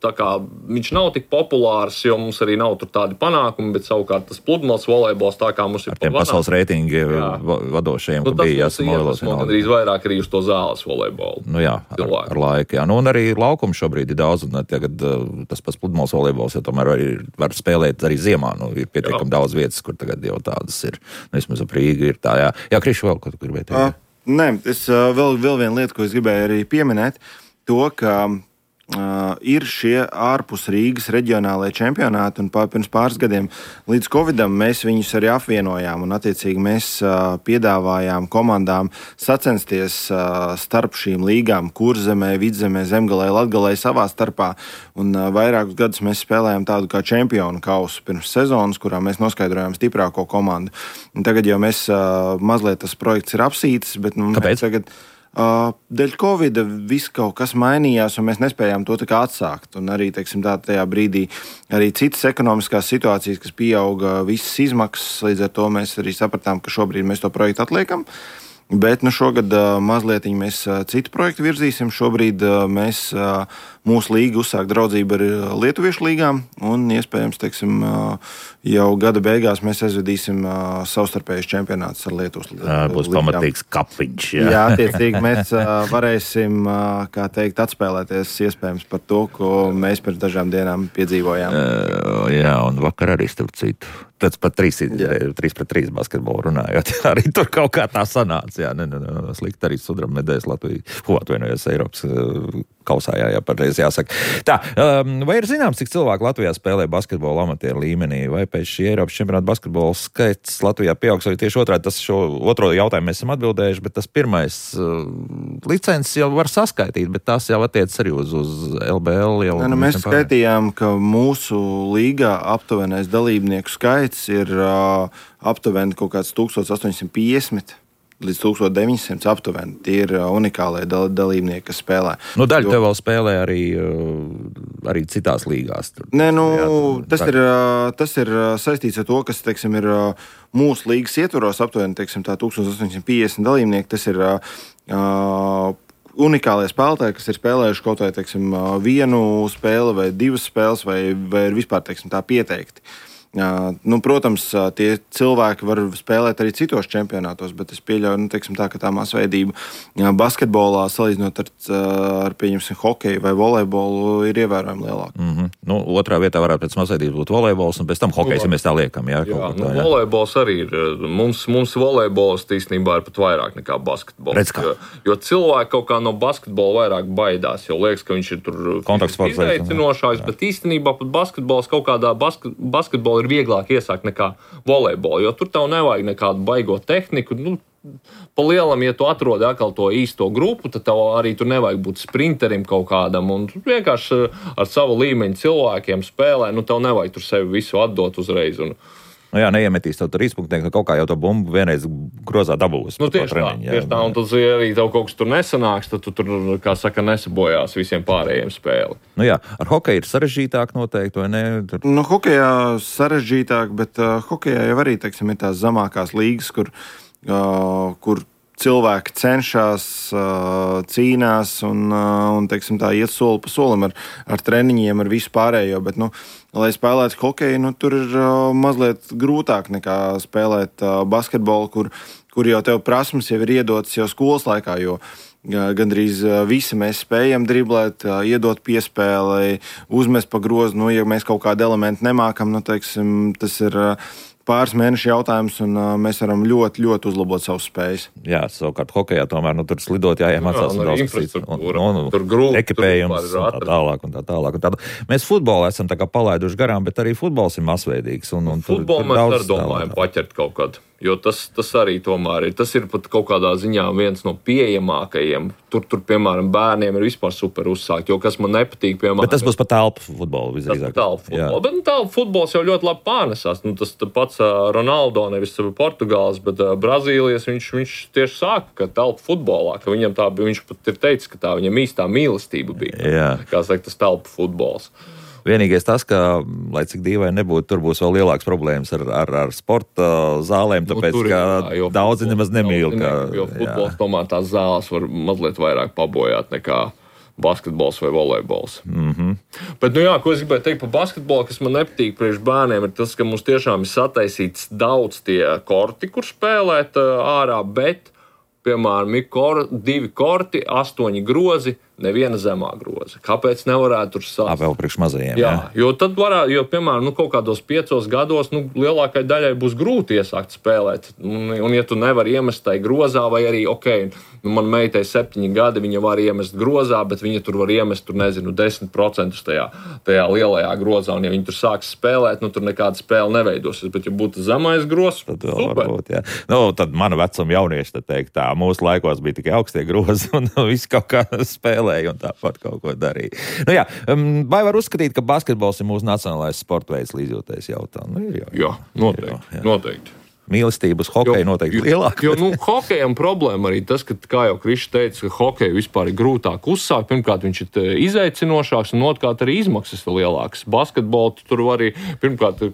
tā kā viņš nav tik populārs, jo mums arī nav tur tādi panākumi, bet savukārt tas pludmales volejbols tā kā mums ir ar tiem pasaules reitingi vadošajiem, nu, ka bija jāsam volejbols. Man gandrīz vairāk arī uz to zāles volejbolu. Nu jā, ar, ar laiku, jā. Nu un arī laukums šobrīd ir daudz, un tagad tas pats pludmales volejbols, ja tomēr var, var spēlēt arī ziemā, nu ir pietiekami daudz vietas, kur tagad jau tādas ir, vismaz ap Rīgu ir tā, jā. Jā, Krišu, vēl, ko tu gribēji teikt? Uh, nē, es uh, vēl, vēl vienu lietu, ko es gribēju arī pieminēt, to, ka Uh, ir šie ārpus Rīgas reģionālajie čempionāti, un pār, pirms pāris gadiem līdz Covidam mēs viņus arī apvienojām, un attiecīgi mēs uh, piedāvājām komandām sacensties uh, starp šīm līgām Kurzemē, Vidzemē, Zemgalē, Latgalē savā starpā, un uh, vairākus gadus mēs spēlējām tādu kā čempionu kausu pirms sezonas, kurā mēs noskaidrojām stiprāko komandu. Un tagad jau mēs uh, mazliet tas projekts ir apsītis, bet nu, mēs tagad Uh, dēļ Covida viss kaut kas mainījās, un mēs nespējām to tā kā atsākt. Un arī, teiksim, tā, tajā brīdī arī citas ekonomiskās situācijas, kas pieauga visas izmaksas, līdz ar to mēs arī sapratām, ka šobrīd mēs to projektu atliekam. Bet nu, šogad uh, mazliet mēs uh, citu projektu virzīsim. Šobrīd uh, mēs uh, mūsu līga uzsāk draudzību ar uh, lietuviešu līgām, un iespējams, teiksim, uh, jau gada beigās mēs aizvedīsim uh, savstarpējus čempionātus ar Lietuvas līgām. Būs pamatīgs kapiņš. Jā, jā attiecīgi mēs uh, varēsim, uh, kā teikt, atspēlēties iespējams par to, ko mēs pirms dažām dienām piedzīvojām. Uh, jā, un vakar arī starp citu. Tāds pat trīs, trīs pret trīs basketbolu runājot. Arī tur kaut kā tā sanāca. Jā, ne, ne, ne, slikti arī sudraba medaļas Latviju. Ko atvienojas Eiropas uh, kausā, jā, jā, pareiz jāsaka. Tā, um, vai ir zināms, cik cilvēku Latvijā spēlē basketbolu amatieru līmenī? Vai pēc šī Eiropas čempionāta basketbola skaits Latvijā pieaugs? Vai tieši otrādi, tas šo otro jautājumu mēs esam atbildējuši, bet tas pirmais uh, licences jau var saskaitīt, bet tas jau attiecas arī uz, uz L B L. Jau, ne, nu, mēs skaitījām, ka mūsu līgā aptuvenais dalībnieku skaits ir uh, aptuveni kaut kāds tūkstoš astoņsimt piecdesmit līdz tūkstoš deviņsimt aptuveni. Tie ir uh, unikālie dal- dalībnieki, kas spēlē. Nu, daļa jo... tev vēl spēlē arī, uh, arī citās līgās. Tur. Nē, nu, jā, tas, ir, uh, tas ir saistīts ar to, kas, teiksim, ir uh, mūsu līgas ietvaros aptuveni, teiksim, tā tūkstoš astoņsimt piecdesmit dalībnieki. Tas ir uh, uh, unikālie spēlētāji, kas ir spēlējuši kaut vai, teiksim, vienu spēli vai divas spēles, vai, vai ir vispār, teiksim, tā pieteikti. Uh, nu, protams, uh, tie cilvēki var spēlēt arī citos čempionātos, bet es pieļauju, nu, teiksim, tā, ka tā masveidība uh, basketbolā, salīdzinot ar, ar pieņemsim, hokeju vai volejbolu, ir ievērojami lielāka. Mm-hmm. Nu, otrā vietā varētu pēc masveidības būt volejbols, un pēc tam hokejs, ja mēs tā liekam. Jā, jā, tā, nu, jā. volejbols arī ir. Mums, mums volejbols īstenībā ir pat vairāk nekā basketbols. Redz, kā. Jo, jo cilvēki kaut kā no basketbola vairāk baidās, jo liekas, ka viņš ir tur izaicinošāks, bet īstenībā pat basketbols kaut kādā basket, basketbola ir vieglāk iesākt nekā volejbolu, jo tur tev nevajag nekādu baigo tehniku. Nu, pa lielam, ja tu atrodi atkal to īsto grupu, tad tev arī tur nevajag būt sprinterim kaut kādam, un tu vienkārši ar savu līmeņu cilvēkiem spēlē, nu tev nevajag tur sevi visu atdot uzreiz. Un, nu jā, neiemetīs tev tur izpunktnieki, kaut kā jau to bumbu vienreiz grozā dabūs. Nu, tieši tā, tieši tā, un tad, ja arī tev kaut kas tur nesanāks, tad tu tur, kā saka, nesabojās visiem pārējiem spēli. Nu jā, ar hokeju ir sarežģītāk noteikti, vai ne? Tur... Nu, hokejā sarežģītāk, bet uh, hokejā jau arī, teiksim, ir tās zemākās līgas, kur, uh, kur cilvēki cenšas, uh, cīnās un, uh, un teiksim, tā iet soli pa solim ar, ar treniņiem, ar visu pārējo, bet, nu, lai spēlētu hokeju, nu, tur ir uh, mazliet grūtāk nekā spēlēt uh, basketbolu, kur, kur jau tev prasmes jau ir iedotas jau skolas laikā, jo uh, gandrīz uh, visi mēs spējam driblēt, uh, iedot piespēlei, uzmest pa grozu, nu, ja mēs kaut kādu elementu nemākam, nu, teiksim, tas ir uh, pāris mēnešu jautājums, un uh, mēs varam ļoti, ļoti uzlabot savus spējas. Jā, savukārt hokejā tomēr, nu, tur slidot jāiemācās. Jā, un daudz infrastruktūra. Un, un, tur grūti. Ekipējums un tā tālāk un tā tālāk. Un tā. Mēs futbolu esam tā kā palaiduši garām, bet arī futbols ir masveidīgs. Un, un futbolu tur, tur mēs arī domājam paķert kaut kādu. Jo tas, tas arī tomēr ir. Tas ir pat kaut kādā ziņā viens no pieejamākajiem. Tur, tur piemēram, bērniem ir vispār super uzsākt. Jo kas man nepatīk, piemēram... Bet tas būs pat telpu futbolu visdrīzāk. Tas telpu futbolu. Bet nu, telpu futbols jau ļoti labi pārnesās. Nu, tas pats Ronaldo, nevis Portugāles, bet Brazīlijas, viņš, viņš tieši sāka, ka telpu futbolā, ka viņam tā, viņš pat ir teicis, ka tā viņam īstā mīlestība bija. Jā. Kā saka, tas telpu futbols. Vienīgais tas, ka, lai cik dīvaini nebūtu, tur būs vēl lielāks problēmas ar, ar, ar sporta zālēm, tāpēc, nu, ka jā, daudzi nemaz nemīl. Ka, jo futbols tomēr tās zāles var mazliet vairāk pabojāt nekā basketbols vai volejbols. Mm-hmm. Bet, nu jā, ko es gribēju teikt par basketbolu, kas man nepatīk priekš bērniem, ir tas, ka mums tiešām ir sataisīts daudz tie korti, kur spēlēt ārā, bet, piemēram, ir kor, divi korti, astoņi grozi, neviena zemā groza. Kāpēc nevarētu tur sākt? Vēl priekš mazajiem. Jā, jā. jo tad varētu, jo, piemēram, nu, kaut kādos piecos gados, nu, lielākai daļai būs grūti iesākt spēlēt. Un, un ja tu nevari iemest tai grozā, vai arī, ok, nu, man meitai septiņi gadi, viņa var iemest grozā, bet viņa tur var iemest, tur, nezinu, desmit procentus tajā, tajā lielajā grozā, un ja viņa tur sāks spēlēt, nu, tur nekāda spēle neveidosies. Bet, ja būtu zemais grozs, tad super. Varbūt, jā. Nu, tad mana vecuma jaunieši, tad teikt tā, mūsu laikos bija tikai augstie grozi, un viss kaut kā spēlē. Un tāpat kaut ko darīja. Nu, jā, vai var uzskatīt, ka basketbols ir mūsu nacionālais sporta veids līdzjūtais jautājumu? Nu, jā, jā, noteikti. Jā, jā. noteikti. Mīlestības hokeja noteikti lielāka. Jo, nu, hokejam problēma arī tas, ka, kā jau Krišs teica, ka hokeju vispār ir grūtāk uzsākt. Pirmkārt, viņš ir izaicinošāks, un otrkārt arī izmaksas ir lielākas. Basketbolu tur var arī, pirmkārt,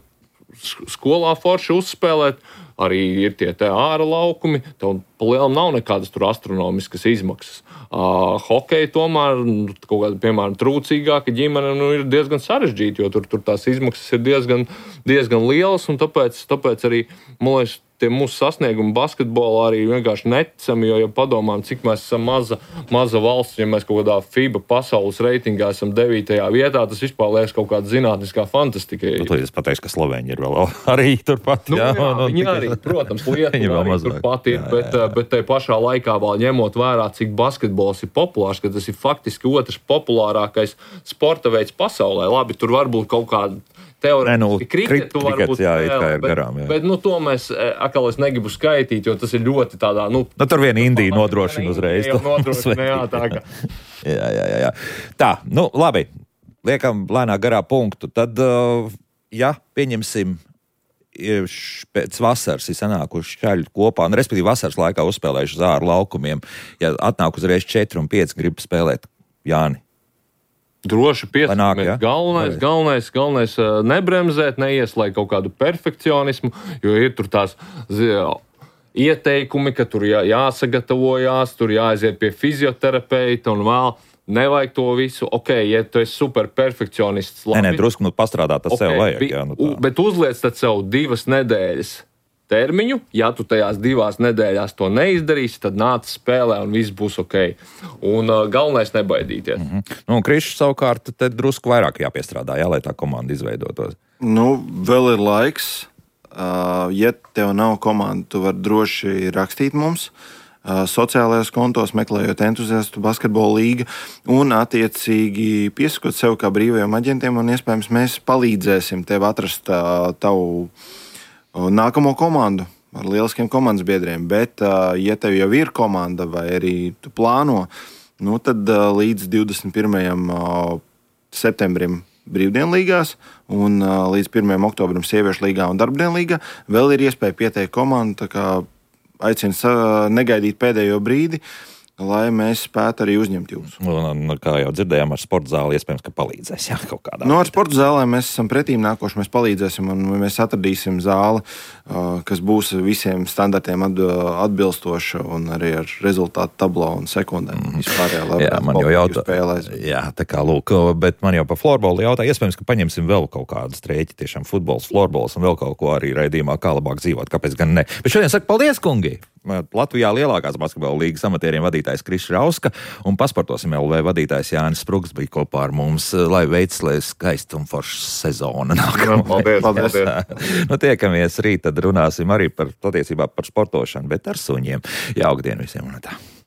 skolā forši uzspēlēt, arī ir tie ārā laukumi, tev palielam nav nekādas tur astronomiskas izmaksas. Uh, hokeja tomēr, kaut kāda, piemēram, trūcīgāka ģimene, nu, ir diezgan sarežģīta, jo tur, tur tās izmaksas ir diezgan, diezgan lielas, un tāpēc, tāpēc arī, man liekas, tie mūsu sasniegumi basketbolā arī vienkārši neticami, jo, ja padomājam, cik mēs esam maza, maza valsts, ja mēs kaut kādā FIBA pasaules reitingā esam devītajā vietā, tas vispār liekas kaut kāda zinātniskā fantastika. Nu, tad es pateikšu, ka Slovēņi ir vēl arī turpat. Nu, jā, jā, un, viņi arī, protams, Lietuva arī turpat ir, jā, bet, jā, jā. bet te pašā laikā vēl ņemot vērā, cik basketbols ir populārs, ka tas ir faktiski otrs populārākais sporta veids pasaulē. Labi, tur varbūt kaut kāda teorētiski kriketu varbūt jā, spēlē, ir garām, jā. bet, bet nu, to mēs, atkal es negribu skaitīt, jo tas ir ļoti tādā, nu... Nu, tur viena Indija nodrošina uzreiz. Jau nodrošina, jā, tā kā. jā, jā, jā, jā. Tā, nu, labi, liekam lēnā garā punktu. Tad, ja pieņemsim, pēc vasaras ir sanākuši šķaļi kopā, un respektīvi vasaras laikā uzspēlējuši uz āru laukumiem, ja atnāk uzreiz četri un pieci grib spēlēt, Jāni. Droši piesakāmies. Ja? Galvenais, galvenais, galvenais nebremzēt, neieslēgt kaut kādu perfekcionismu, jo ir tur tās ieteikumi, ka tur jā, jāsagatavojās, tur jāaiziet pie fizioterapeita un vēl nevajag to visu. Ok, ja tu esi super perfekcionists, labi. Nē, nē, drusku nu pastrādāt, tas okay, sev vajag. Jā, nu tā. Bet uzliec tad sev divas nedēļas termiņu, ja tu tajās divās nedēļās to neizdarīsi, tad nāc spēlē un viss būs ok. Un uh, galvenais nebaidīties. Mm-hmm. Nu, Krišs savukārt te drusku vairāk jāpiestrādā, jā, lai tā komanda izveidotos. Nu, vēl ir laiks. Uh, ja tev nav komanda, tu vari droši rakstīt mums. Uh, sociālajos kontos, meklējot entuziastu basketbola līga un attiecīgi piesakot sev kā brīvajiem aģentiem, un iespējams mēs palīdzēsim tev atrast uh, tavu nākamo komandu ar lieliskiem komandas biedriem, bet, ja tev jau ir komanda vai arī tu plāno, nu tad līdz divdesmit pirmajam septembrim brīvdienlīgās un līdz pirmajam oktobrim sieviešu līgā un darbdienlīgā vēl ir iespēja pieteikt komandu, tā kā aicinu negaidīt pēdējo brīdi, lai mēs spētu arī uzņemt jūs. Un, kā jau dzirdējām, ar sporta zāli iespējams, ka palīdzēs. Jā, kaut kādā. No, ar sporta zālēm mēs esam pretīm nākoši, mēs palīdzēsim un mēs atradīsim zāli, kas būs visiem standartiem atbilstoša un arī ar rezultātu tablo un sekundēm. Mm. Vispārējā, lai jā, man jau jautā, jā, tā kā lūk, bet man jau par florbolu jautā, iespējams, ka paņemsim vēl kaut kādu strēķi, tiešām futbols, florbols un vēl kaut ko arī raidījumā, kā labāk dzīvot, kāpēc gan ne. Bet šodien saka paldies, kungi! Latvijā lielākās basketbola līgas amatieriem vadītājs Krišs Rauska un Pasportosim L V vadītājs Jānis Spruks bija kopā ar mums, lai veids, lai skaista un forša sezona nākamā. Paldies, paldies. Nu, tiekamies rīt, tad runāsim arī par patiesībā par sportošanu, bet ar suņiem. Jauka diena visiem un tā.